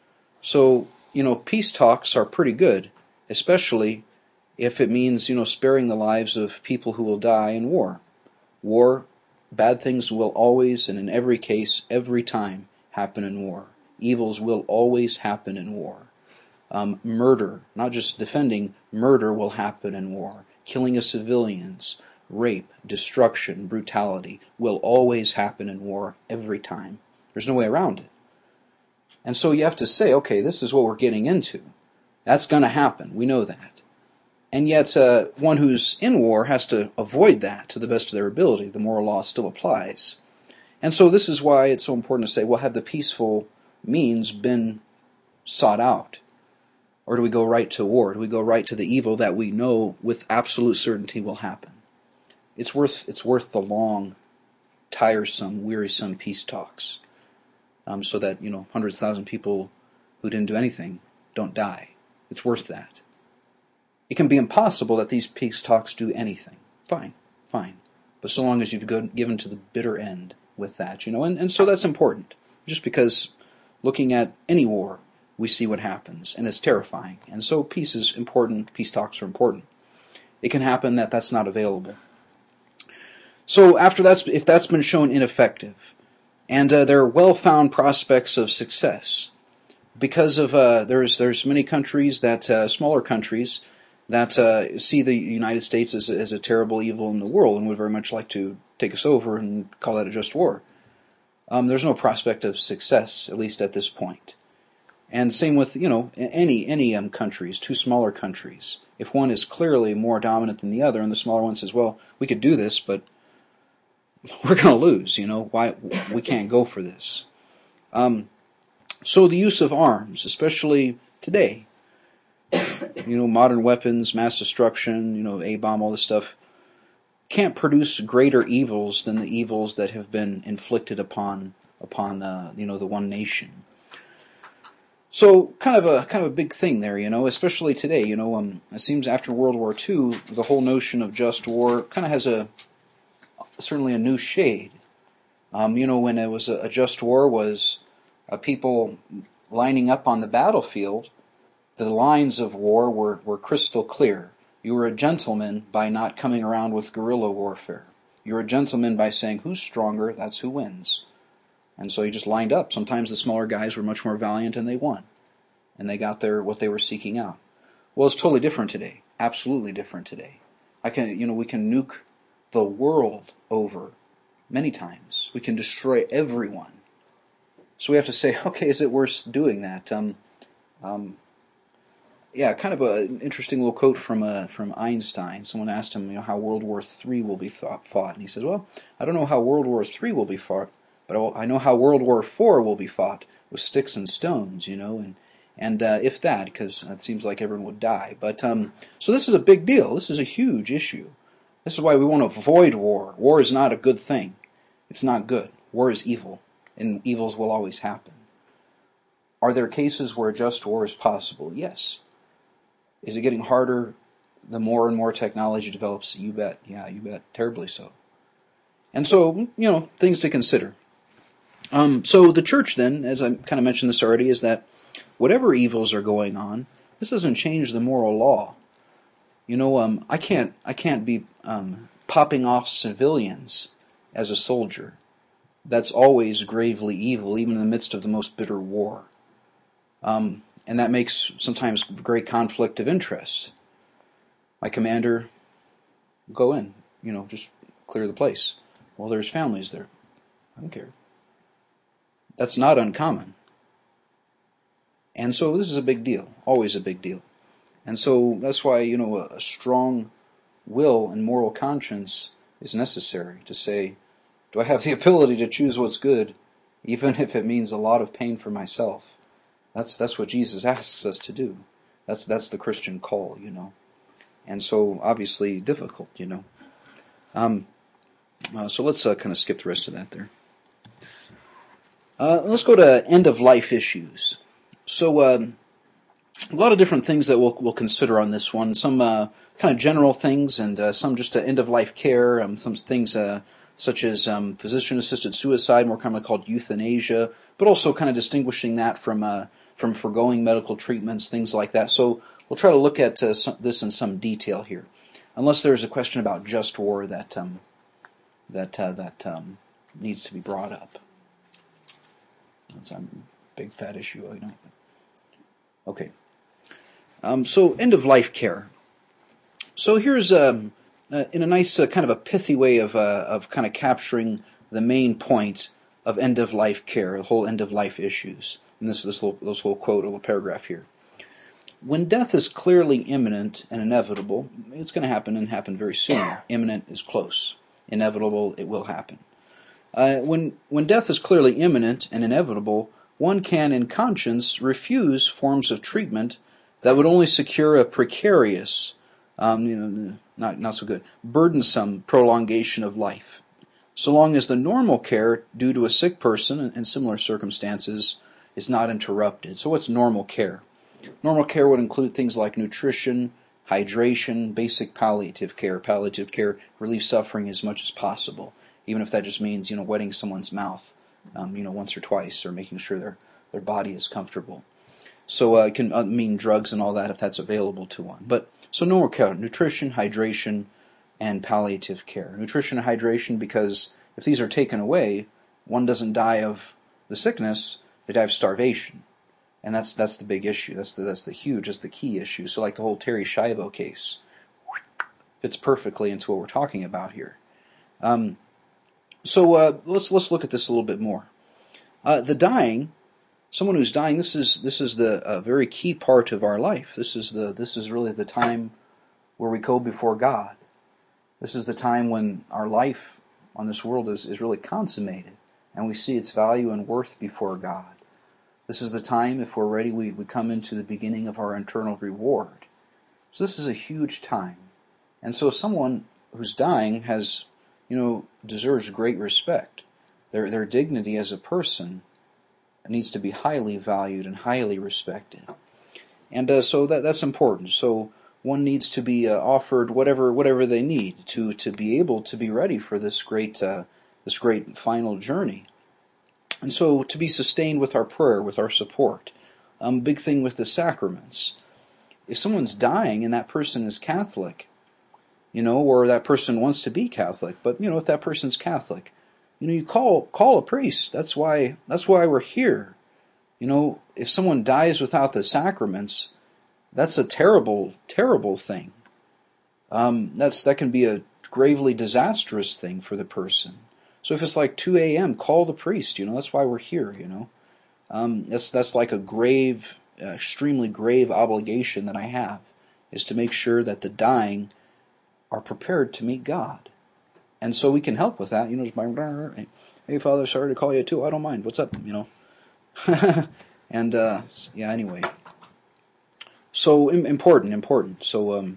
So, peace talks are pretty good, especially if it means, sparing the lives of people who will die in war. War, bad things will always, and in every case, every time, happen in war. Evils will always happen in war. Murder, not just defending, murder will happen in war. Killing of civilians, rape, destruction, brutality will always happen in war every time. There's no way around it. And so you have to say, okay, this is what we're getting into. That's going to happen. We know that. And yet, one who's in war has to avoid that to the best of their ability. The moral law still applies. And so this is why it's so important to say, well, have the peaceful means been sought out? Or do we go right to war? Do we go right to the evil that we know with absolute certainty will happen? It's worth the long, tiresome, wearisome peace talks, so that hundreds of thousands of people who didn't do anything don't die. It's worth that. It can be impossible that these peace talks do anything. Fine. But so long as you've given to the bitter end with that, and so that's important. Just because looking at any war, we see what happens, and it's terrifying. And so peace is important, peace talks are important. It can happen that that's not available. So if that's been shown ineffective, and there are well-found prospects of success, because of there's many countries that smaller countries that see the United States as a terrible evil in the world and would very much like to take us over and call that a just war. There's no prospect of success, at least at this point. And same with any countries, two smaller countries. If one is clearly more dominant than the other, and the smaller one says, "Well, we could do this, but we're going to lose. Why we can't go for this." So the use of arms, especially today, modern weapons, mass destruction, A-bomb, all this stuff, can't produce greater evils than the evils that have been inflicted upon the one nation. So kind of a big thing there, especially today. It seems after World War II, the whole notion of just war kind of has certainly a new shade. When it was a just war was people lining up on the battlefield. The lines of war were crystal clear. You were a gentleman by not coming around with guerrilla warfare. You were a gentleman by saying, who's stronger, that's who wins. And so you just lined up. Sometimes the smaller guys were much more valiant and they won. And they got what they were seeking out. Well, it's totally different today. Absolutely different today. We can nuke the world over many times. We can destroy everyone. So we have to say, okay, is it worth doing that? Kind of an interesting little quote from Einstein. Someone asked him, how World War III will be fought. And he said, well, I don't know how World War III will be fought, but I know how World War IV will be fought with sticks and stones, and And if that, because it seems like everyone would die. But so this is a big deal. This is a huge issue. This is why we want to avoid war. War is not a good thing. It's not good. War is evil, and evils will always happen. Are there cases where just war is possible? Yes. Is it getting harder the more and more technology develops? You bet. Yeah, you bet. Terribly so. And so, things to consider. So the church then, as I kind of mentioned this already, is that whatever evils are going on, this doesn't change the moral law. I can't be popping off civilians as a soldier. That's always gravely evil, even in the midst of the most bitter war. And that makes sometimes great conflict of interest. My commander, go in, just clear the place. Well, there's families there. I don't care. That's not uncommon. And so this is a big deal, always a big deal. And so that's why, a strong will and moral conscience is necessary to say, do I have the ability to choose what's good, even if it means a lot of pain for myself? That's what Jesus asks us to do. That's the Christian call, And so, obviously, difficult, So let's kind of skip the rest of that there. Let's go to end-of-life issues. So, a lot of different things that we'll consider on this one. Some kind of general things, and some just end-of-life care. Some things such as physician-assisted suicide, more commonly called euthanasia, but also kind of distinguishing that from foregoing medical treatments, things like that. So we'll try to look at this in some detail here, unless there's a question about just war that needs to be brought up. That's a big fat issue, Okay. So end-of-life care. So here's in a nice kind of a pithy way of kind of capturing the main point of end-of-life care, the whole end-of-life issues. And this little quote, a little paragraph here. When death is clearly imminent and inevitable, it's going to happen and happen very soon. Imminent is close. Inevitable, it will happen. When death is clearly imminent and inevitable, one can, in conscience, refuse forms of treatment that would only secure a precarious, not so good, burdensome prolongation of life, so long as the normal care due to a sick person in similar circumstances is not interrupted. So what's normal care? Normal care would include things like nutrition, hydration, basic palliative care. Palliative care relieves suffering as much as possible, even if that just means, wetting someone's mouth, once or twice, or making sure their body is comfortable. So it can mean drugs and all that if that's available to one. But so normal care, nutrition, hydration, and palliative care. Nutrition and hydration, because if these are taken away, one doesn't die of the sickness, they die of starvation. And that's the big issue. That's the key issue. So like the whole Terry Schiavo case fits perfectly into what we're talking about here. So let's look at this a little bit more. The dying, someone who's dying, this is the very key part of our life. This is really the time where we go before God. This is the time when our life on this world is really consummated, and we see its value and worth before God. This is the time, if we're ready, we come into the beginning of our eternal reward. So this is a huge time. And so someone who's dying has, deserves great respect. Their dignity as a person needs to be highly valued and highly respected. And so that's important. So one needs to be offered whatever they need to be able to be ready for this great final journey. And so to be sustained with our prayer, with our support. Big thing with the sacraments. If someone's dying and that person is Catholic, or that person wants to be Catholic, but if that person's Catholic, you call a priest. That's why we're here. If someone dies without the sacraments, that's a terrible, terrible thing. That can be a gravely disastrous thing for the person. So if it's like 2 a.m., call the priest. That's why we're here. That's like a grave, extremely grave obligation that I have, is to make sure that the dying are prepared to meet God. And so we can help with that. Just by, hey, Father, sorry to call you at 2. I don't mind. What's up? And, anyway. So important. So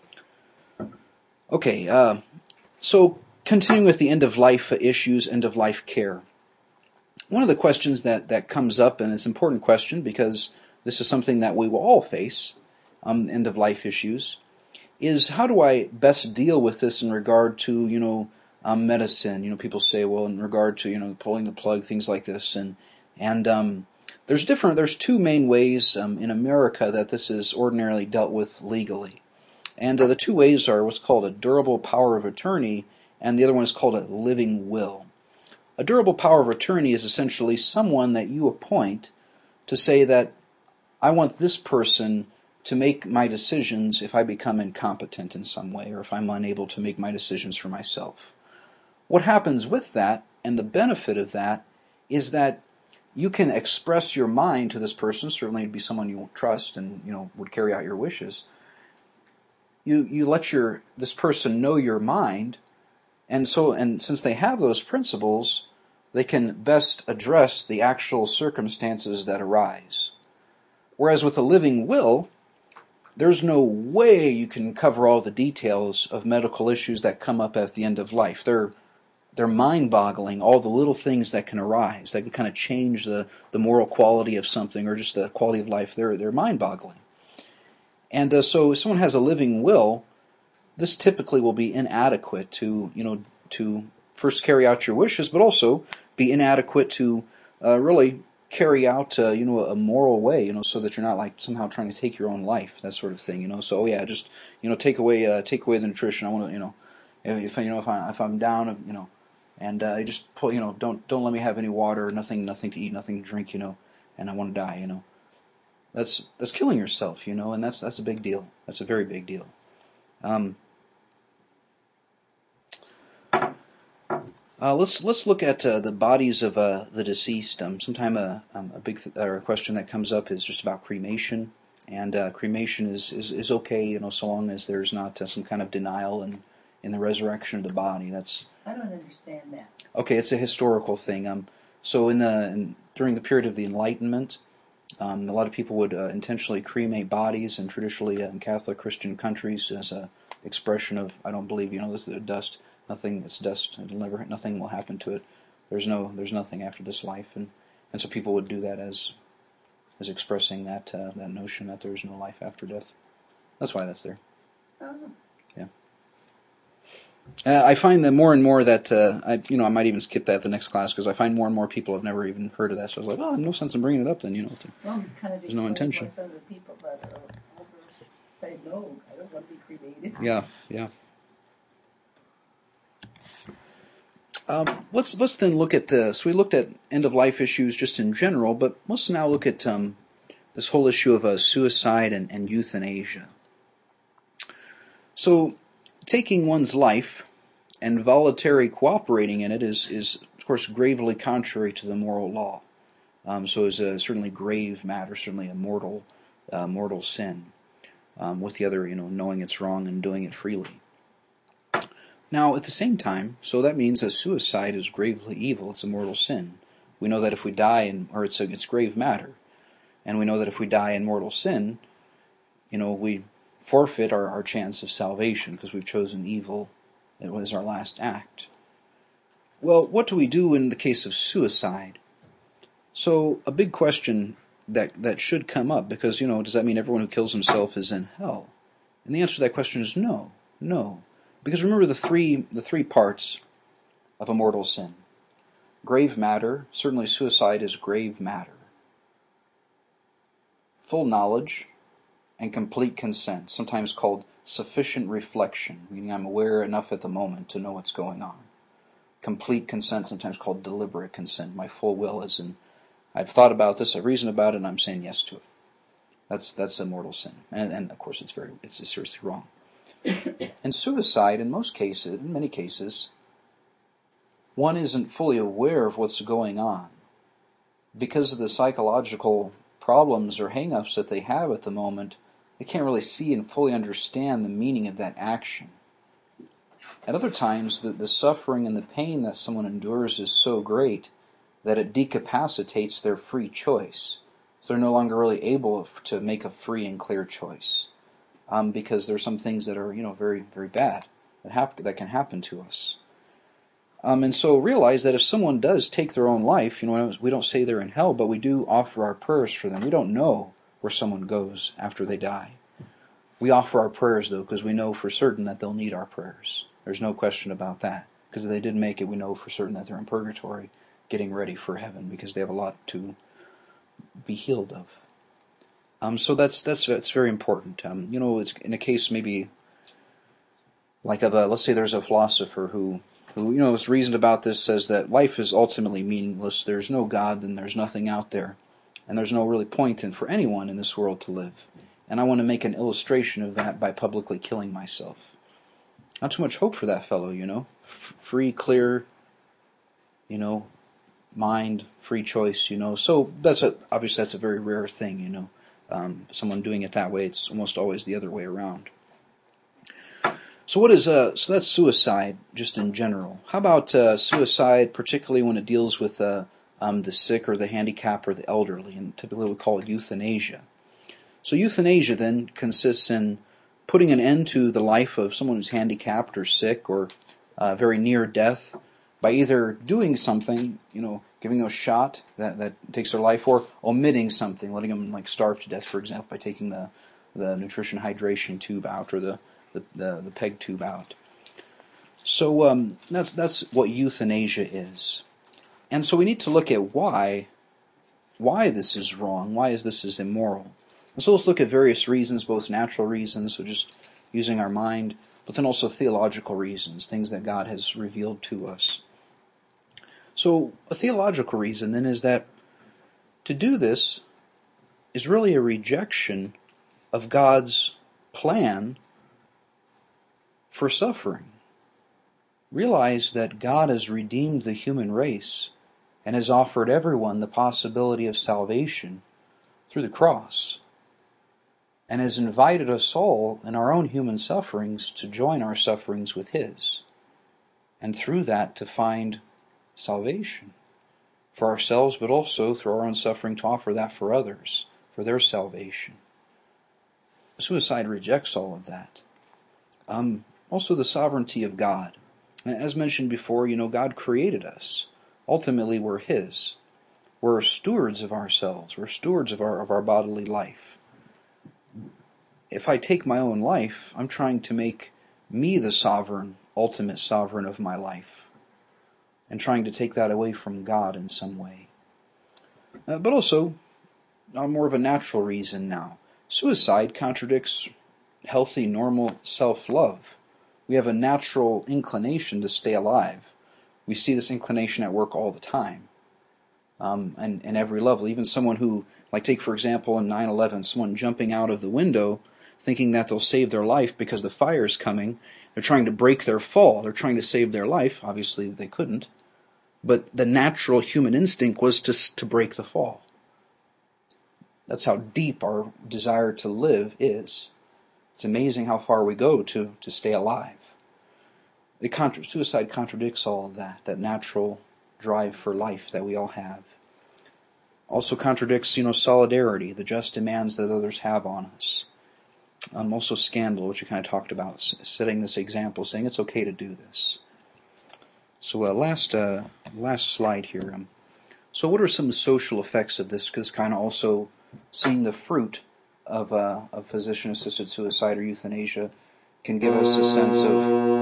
okay. So continuing with the end of life issues, end of life care. One of the questions that comes up, and it's an important question because this is something that we will all face, end of life issues, is how do I best deal with this in regard to medicine? People say, well, in regard to pulling the plug, things like this, and there's two main ways in America that this is ordinarily dealt with legally, and the two ways are what's called a durable power of attorney, and the other one is called a living will. A durable power of attorney is essentially someone that you appoint to say that I want this person to make my decisions if I become incompetent in some way or if I'm unable to make my decisions for myself. What happens with that, and the benefit of that, is that you can express your mind to this person. Certainly it'd be someone you trust and would carry out your wishes. You let this person know your mind, and since they have those principles, they can best address the actual circumstances that arise. Whereas with a living will, there's no way you can cover all the details of medical issues that come up at the end of life. They're mind-boggling, all the little things that can arise, that can kind of change the moral quality of something or just the quality of life. They're mind-boggling. And so if someone has a living will, this typically will be inadequate to first carry out your wishes, but also be inadequate to really carry out a moral way, so that you're not like somehow trying to take your own life, that sort of thing, So just take away the nutrition. I want to if I'm down, and you just pull, don't let me have any water, nothing to eat, nothing to drink, and I want to die, That's killing yourself, and that's a big deal. That's a very big deal. Let's look at the bodies of the deceased. Sometime a big question that comes up is just about cremation, and cremation is okay, so long as there's not some kind of denial in the resurrection of the body. I don't understand that. Okay, it's a historical thing. So during the period of the Enlightenment, a lot of people would intentionally cremate bodies, and traditionally in Catholic Christian countries as a expression of, I don't believe, this is dust. Nothing. It's dust. Nothing will happen to it. There's nothing after this life, and so people would do that as expressing that notion that there is no life after death. That's why that's there. Oh. Yeah. I find that more and more that I might even skip that the next class because I find more and more people have never even heard of that. So I was like, well, no sense in bringing it up then. There's no intention. Some of the people that are older say no, I don't want to be cremated. Yeah. Let's then look at this. We looked at end-of-life issues just in general, but let's now look at this whole issue of suicide and euthanasia. So, taking one's life and voluntary cooperating in it is of course, gravely contrary to the moral law. So it's a certainly grave matter, certainly a mortal sin, with the other, knowing it's wrong and doing it freely. Now, at the same time, so that means that suicide is gravely evil. It's a mortal sin. We know that if we die it's grave matter. And we know that if we die in mortal sin, we forfeit our chance of salvation because we've chosen evil. It was our last act. Well, what do we do in the case of suicide? So, a big question that should come up, because, does that mean everyone who kills himself is in hell? And the answer to that question is no. Because remember the three parts of a mortal sin. Grave matter, certainly suicide is grave matter. Full knowledge and complete consent, sometimes called sufficient reflection, meaning I'm aware enough at the moment to know what's going on. Complete consent, sometimes called deliberate consent. My full will is in, I've thought about this, I've reasoned about it, and I'm saying yes to it. That's a mortal sin. And of course it's seriously wrong. And suicide, in many cases, one isn't fully aware of what's going on because of the psychological problems or hang-ups that they have at the moment. They can't really see and fully understand the meaning of that action. At other times, the suffering and the pain that someone endures is so great that it decapacitates their free choice. So they're no longer really able to make a free and clear choice, because there's some things that are, very, very bad that can happen to us. And so realize that if someone does take their own life, we don't say they're in hell, but we do offer our prayers for them. We don't know where someone goes after they die. We offer our prayers, though, because we know for certain that they'll need our prayers. There's no question about that. Because if they did make it, we know for certain that they're in purgatory, getting ready for heaven, because they have a lot to be healed of. So that's very important. It's in a case maybe like let's say there's a philosopher who is reasoned about this, says that life is ultimately meaningless. There's no God, and there's nothing out there, and there's no really point for anyone in this world to live. And I want to make an illustration of that by publicly killing myself. Not too much hope for that fellow, free, clear, mind, free choice, So obviously that's a very rare thing, someone doing it that way. It's almost always the other way around. So so that's suicide, just in general. How about suicide, particularly when it deals with the sick or the handicapped or the elderly, and typically we call it euthanasia. So euthanasia then consists in putting an end to the life of someone who's handicapped or sick or very near death by either doing something, giving them a shot that takes their life, or omitting something, letting them starve to death, for example, by taking the nutrition hydration tube out or the PEG tube out. So that's what euthanasia is. And so we need to look at why this is wrong, why this is immoral. And so let's look at various reasons, both natural reasons, so just using our mind, but then also theological reasons, things that God has revealed to us. So a theological reason then is that to do this is really a rejection of God's plan for suffering. Realize that God has redeemed the human race and has offered everyone the possibility of salvation through the cross, and has invited us all in our own human sufferings to join our sufferings with His, and through that to find salvation for ourselves, but also through our own suffering to offer that for others, for their salvation. Suicide rejects all of that. Also the sovereignty of God. As mentioned before, God created us. Ultimately, we're His. We're stewards of ourselves. We're stewards of our bodily life. If I take my own life, I'm trying to make me the sovereign, ultimate sovereign of my life, and trying to take that away from God in some way. But also, more of a natural reason now. Suicide contradicts healthy, normal self-love. We have a natural inclination to stay alive. We see this inclination at work all the time, and every level. Even someone who, take for example in 9/11, someone jumping out of the window thinking that they'll save their life because the fire's coming. They're trying to break their fall. They're trying to save their life. Obviously they couldn't. But the natural human instinct was to break the fall. That's how deep our desire to live is. It's amazing how far we go to stay alive. Suicide contradicts all of that natural drive for life that we all have. Also contradicts, solidarity, the just demands that others have on us. Also scandal, which we kind of talked about, setting this example, saying it's okay to do this. So last slide here. So what are some social effects of this? Because kind of also seeing the fruit of physician-assisted suicide or euthanasia can give us a sense of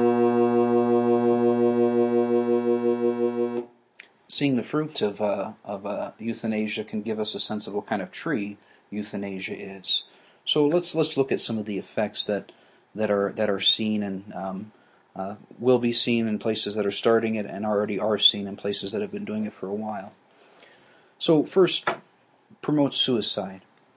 seeing the fruit of euthanasia can give us a sense of what kind of tree euthanasia is. So let's look at some of the effects that are seen and will be seen in places that are starting it and already are seen in places that have been doing it for a while. So first, promote suicide.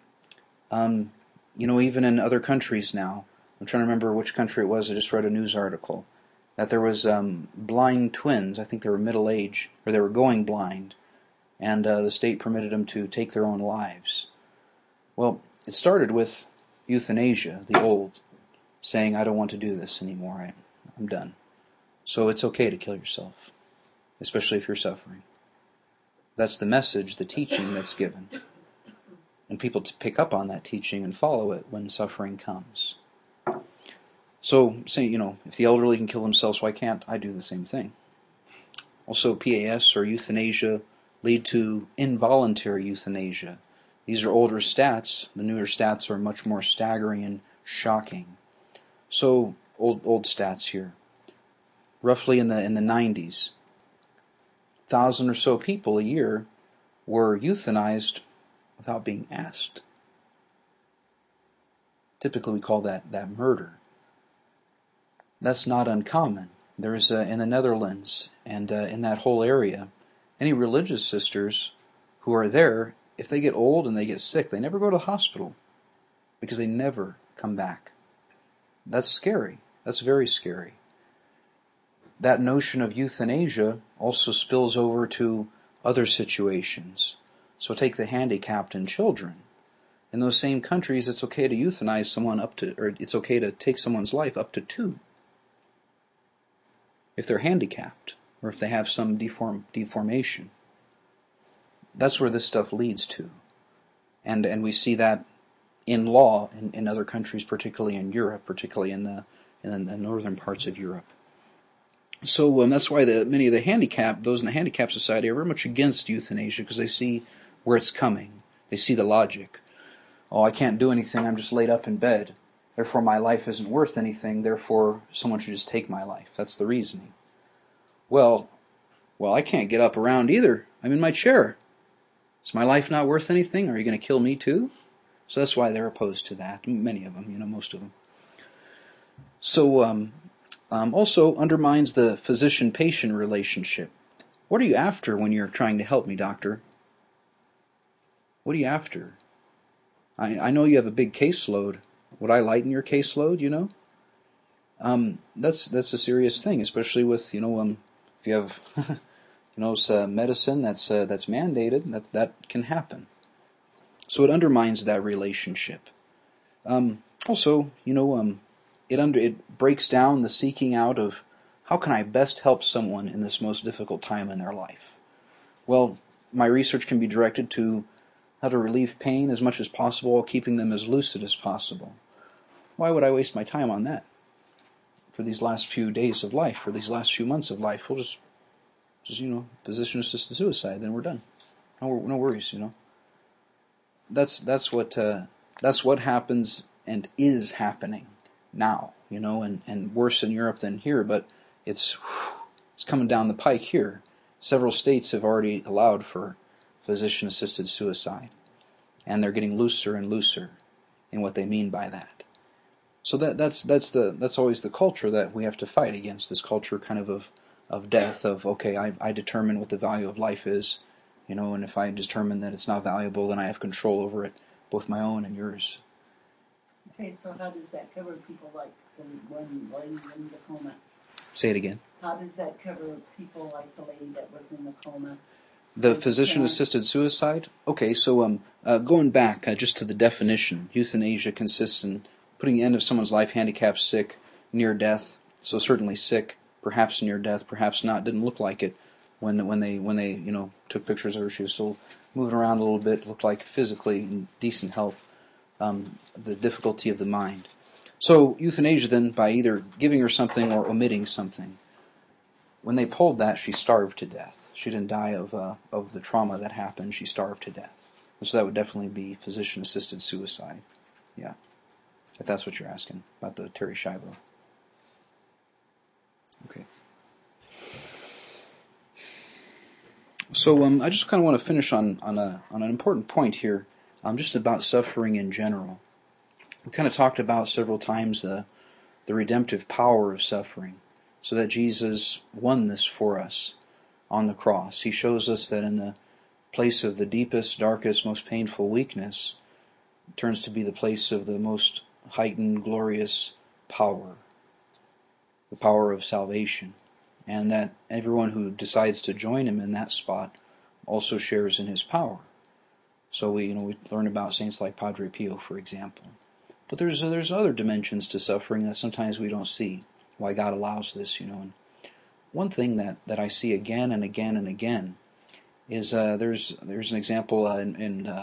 Even in other countries now, I'm trying to remember which country it was. I just read a news article that there was blind twins. I think they were middle age, or they were going blind, and the state permitted them to take their own lives. Well, it started with euthanasia, the old, saying, I don't want to do this anymore, I'm done. So it's okay to kill yourself, especially if you're suffering. That's the message, the teaching that's given. and people to pick up on that teaching and follow it when suffering comes. So, say, if the elderly can kill themselves, why can't I do the same thing? Also, PAS or euthanasia lead to involuntary euthanasia. These are older stats. The newer stats are much more staggering and shocking. So, old stats here. Roughly in the 90s, 1,000 or so people a year were euthanized without being asked. Typically, we call that murder. That's not uncommon. There's in the Netherlands and in that whole area, any religious sisters who are there, if they get old and they get sick, they never go to the hospital because they never come back. That's scary. That's very scary. That notion of euthanasia also spills over to other situations. So take the handicapped and children. In those same countries, it's okay to euthanize someone or it's okay to take someone's life up to 2. If they're handicapped, or if they have some deformation. That's where this stuff leads to. And we see that in law in other countries, particularly in Europe, particularly in the northern parts of Europe. So that's why many of the those in the Handicap Society, are very much against euthanasia, because they see where it's coming. They see the logic. Oh, I can't do anything, I'm just laid up in bed. Therefore, my life isn't worth anything, therefore, someone should just take my life. That's the reasoning. Well, I can't get up around either. I'm in my chair. Is my life not worth anything? Are you going to kill me too? So that's why they're opposed to that. Many of them, most of them. So, also undermines the physician-patient relationship. What are you after when you're trying to help me, doctor? What are you after? I know you have a big caseload. Would I lighten your caseload, That's a serious thing, especially with, if you have, medicine that's mandated, that can happen. So it undermines that relationship. Also, it breaks down the seeking out of how can I best help someone in this most difficult time in their life. Well, my research can be directed to how to relieve pain as much as possible while keeping them as lucid as possible. Why would I waste my time on that? For these last few days of life, for these last few months of life, we'll just physician-assisted suicide, then we're done. No worries, That's what happens and is happening now, and worse in Europe than here, but it's coming down the pike here. Several states have already allowed for physician-assisted suicide, and they're getting looser and looser in what they mean by that. So that's always the culture that we have to fight against. This culture kind of death, of okay, I determine what the value of life is, and if I determine that it's not valuable, then I have control over it, both my own and yours. Okay, so how does that cover people like the one lady in the coma? Say it again. How does that cover people like the lady that was in the coma? The physician-assisted suicide? Okay, so going back just to the definition, euthanasia consists in putting the end of someone's life handicapped, sick, near death. So certainly sick, perhaps near death, perhaps not. Didn't look like it when they took pictures of her. She was still moving around a little bit. Looked like physically in decent health. The difficulty of the mind. So euthanasia then, by either giving her something or omitting something. When they pulled that, she starved to death. She didn't die of the trauma that happened. She starved to death. And so that would definitely be physician-assisted suicide. Yeah, if that's what you're asking about the Terri Schiavo. Okay. So I just kind of want to finish on an important point here, just about suffering in general. We kind of talked about several times the redemptive power of suffering, so that Jesus won this for us on the cross. He shows us that in the place of the deepest, darkest, most painful weakness, it turns to be the place of the most heightened, glorious power, the power of salvation, and that everyone who decides to join him in that spot also shares in his power. So we learn about saints like Padre Pio, for example. But there's other dimensions to suffering that sometimes we don't see. Why God allows this, And one thing that I see again and again and again is there's an example in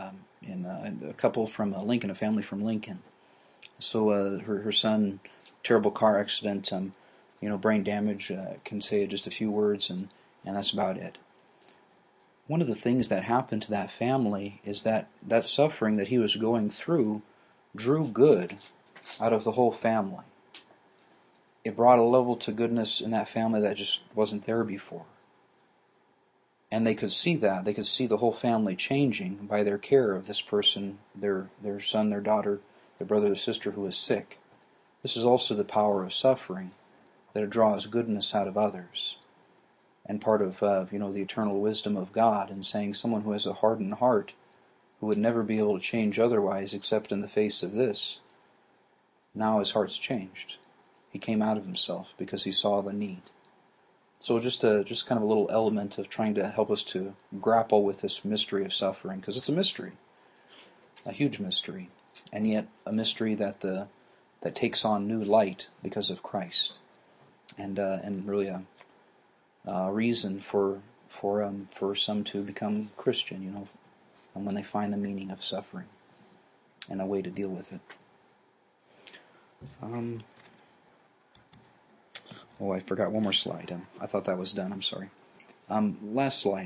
a couple from Lincoln, a family from Lincoln. So her son, terrible car accident, brain damage, can say just a few words, and that's about it. One of the things that happened to that family is that suffering that he was going through drew good out of the whole family. It brought a level to goodness in that family that just wasn't there before. And they could see that. They could see the whole family changing by their care of this person, their son, their daughter, their brother, their sister who is sick. This is also the power of suffering, that it draws goodness out of others. And part of the eternal wisdom of God in saying someone who has a hardened heart, who would never be able to change otherwise except in the face of this, now his heart's changed. He came out of himself because he saw the need. So just kind of a little element of trying to help us to grapple with this mystery of suffering, because it's a mystery, a huge mystery, and yet a mystery that takes on new light because of Christ, and really a reason for some to become Christian, and when they find the meaning of suffering and a way to deal with it. I forgot one more slide. I thought that was done. I'm sorry. Last slide.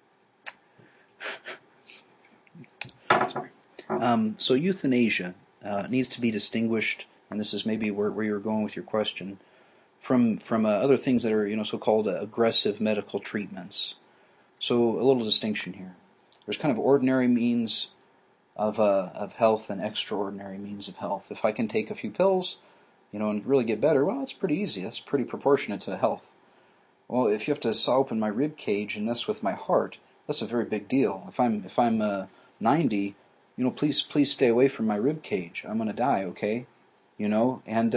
Sorry. So euthanasia needs to be distinguished, and this is maybe where you're going with your question, from other things that are so-called aggressive medical treatments. So a little distinction here. There's kind of ordinary means of health and extraordinary means of health. If I can take a few pills, and really get better, well, that's pretty easy. That's pretty proportionate to health. Well, if you have to saw open my rib cage and mess with my heart, that's a very big deal. If I'm 90, please stay away from my rib cage. I'm gonna die, okay? And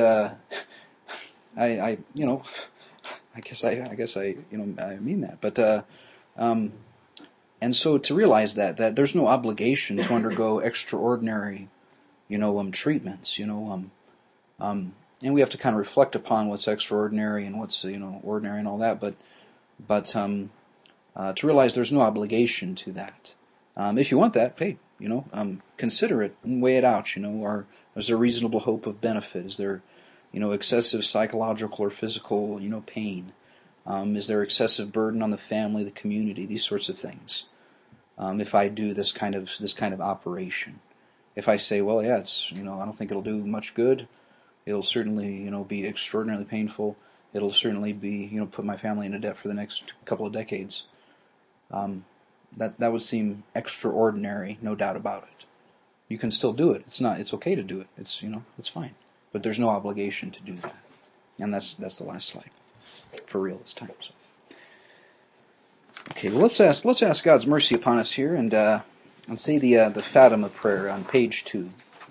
I guess I mean that. But and so to realize that there's no obligation to undergo extraordinary, treatments, and we have to kind of reflect upon what's extraordinary and what's ordinary and all that. But to realize there's no obligation to that. If you want that, hey, consider it and weigh it out. Is there reasonable hope of benefit? Is there, excessive psychological or physical, pain? Is there excessive burden on the family, the community? These sorts of things. If I do this kind of operation, if I say, well, yeah, it's I don't think it'll do much good. It'll certainly, be extraordinarily painful. It'll certainly be, put my family into debt for the next couple of decades. That would seem extraordinary, no doubt about it. You can still do it. It's okay to do it. It's fine. But there's no obligation to do that. And that's the last slide. For real this time. So. Okay, well let's ask God's mercy upon us here and say the Fatima prayer on page 2.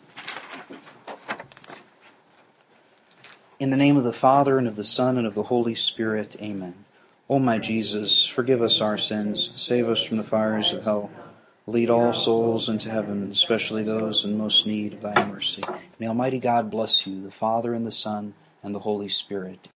In the name of the Father, and of the Son, and of the Holy Spirit, amen. O my Jesus, forgive us our sins, save us from the fires of hell, lead all souls into heaven, especially those in most need of thy mercy. May Almighty God bless you, the Father, and the Son, and the Holy Spirit.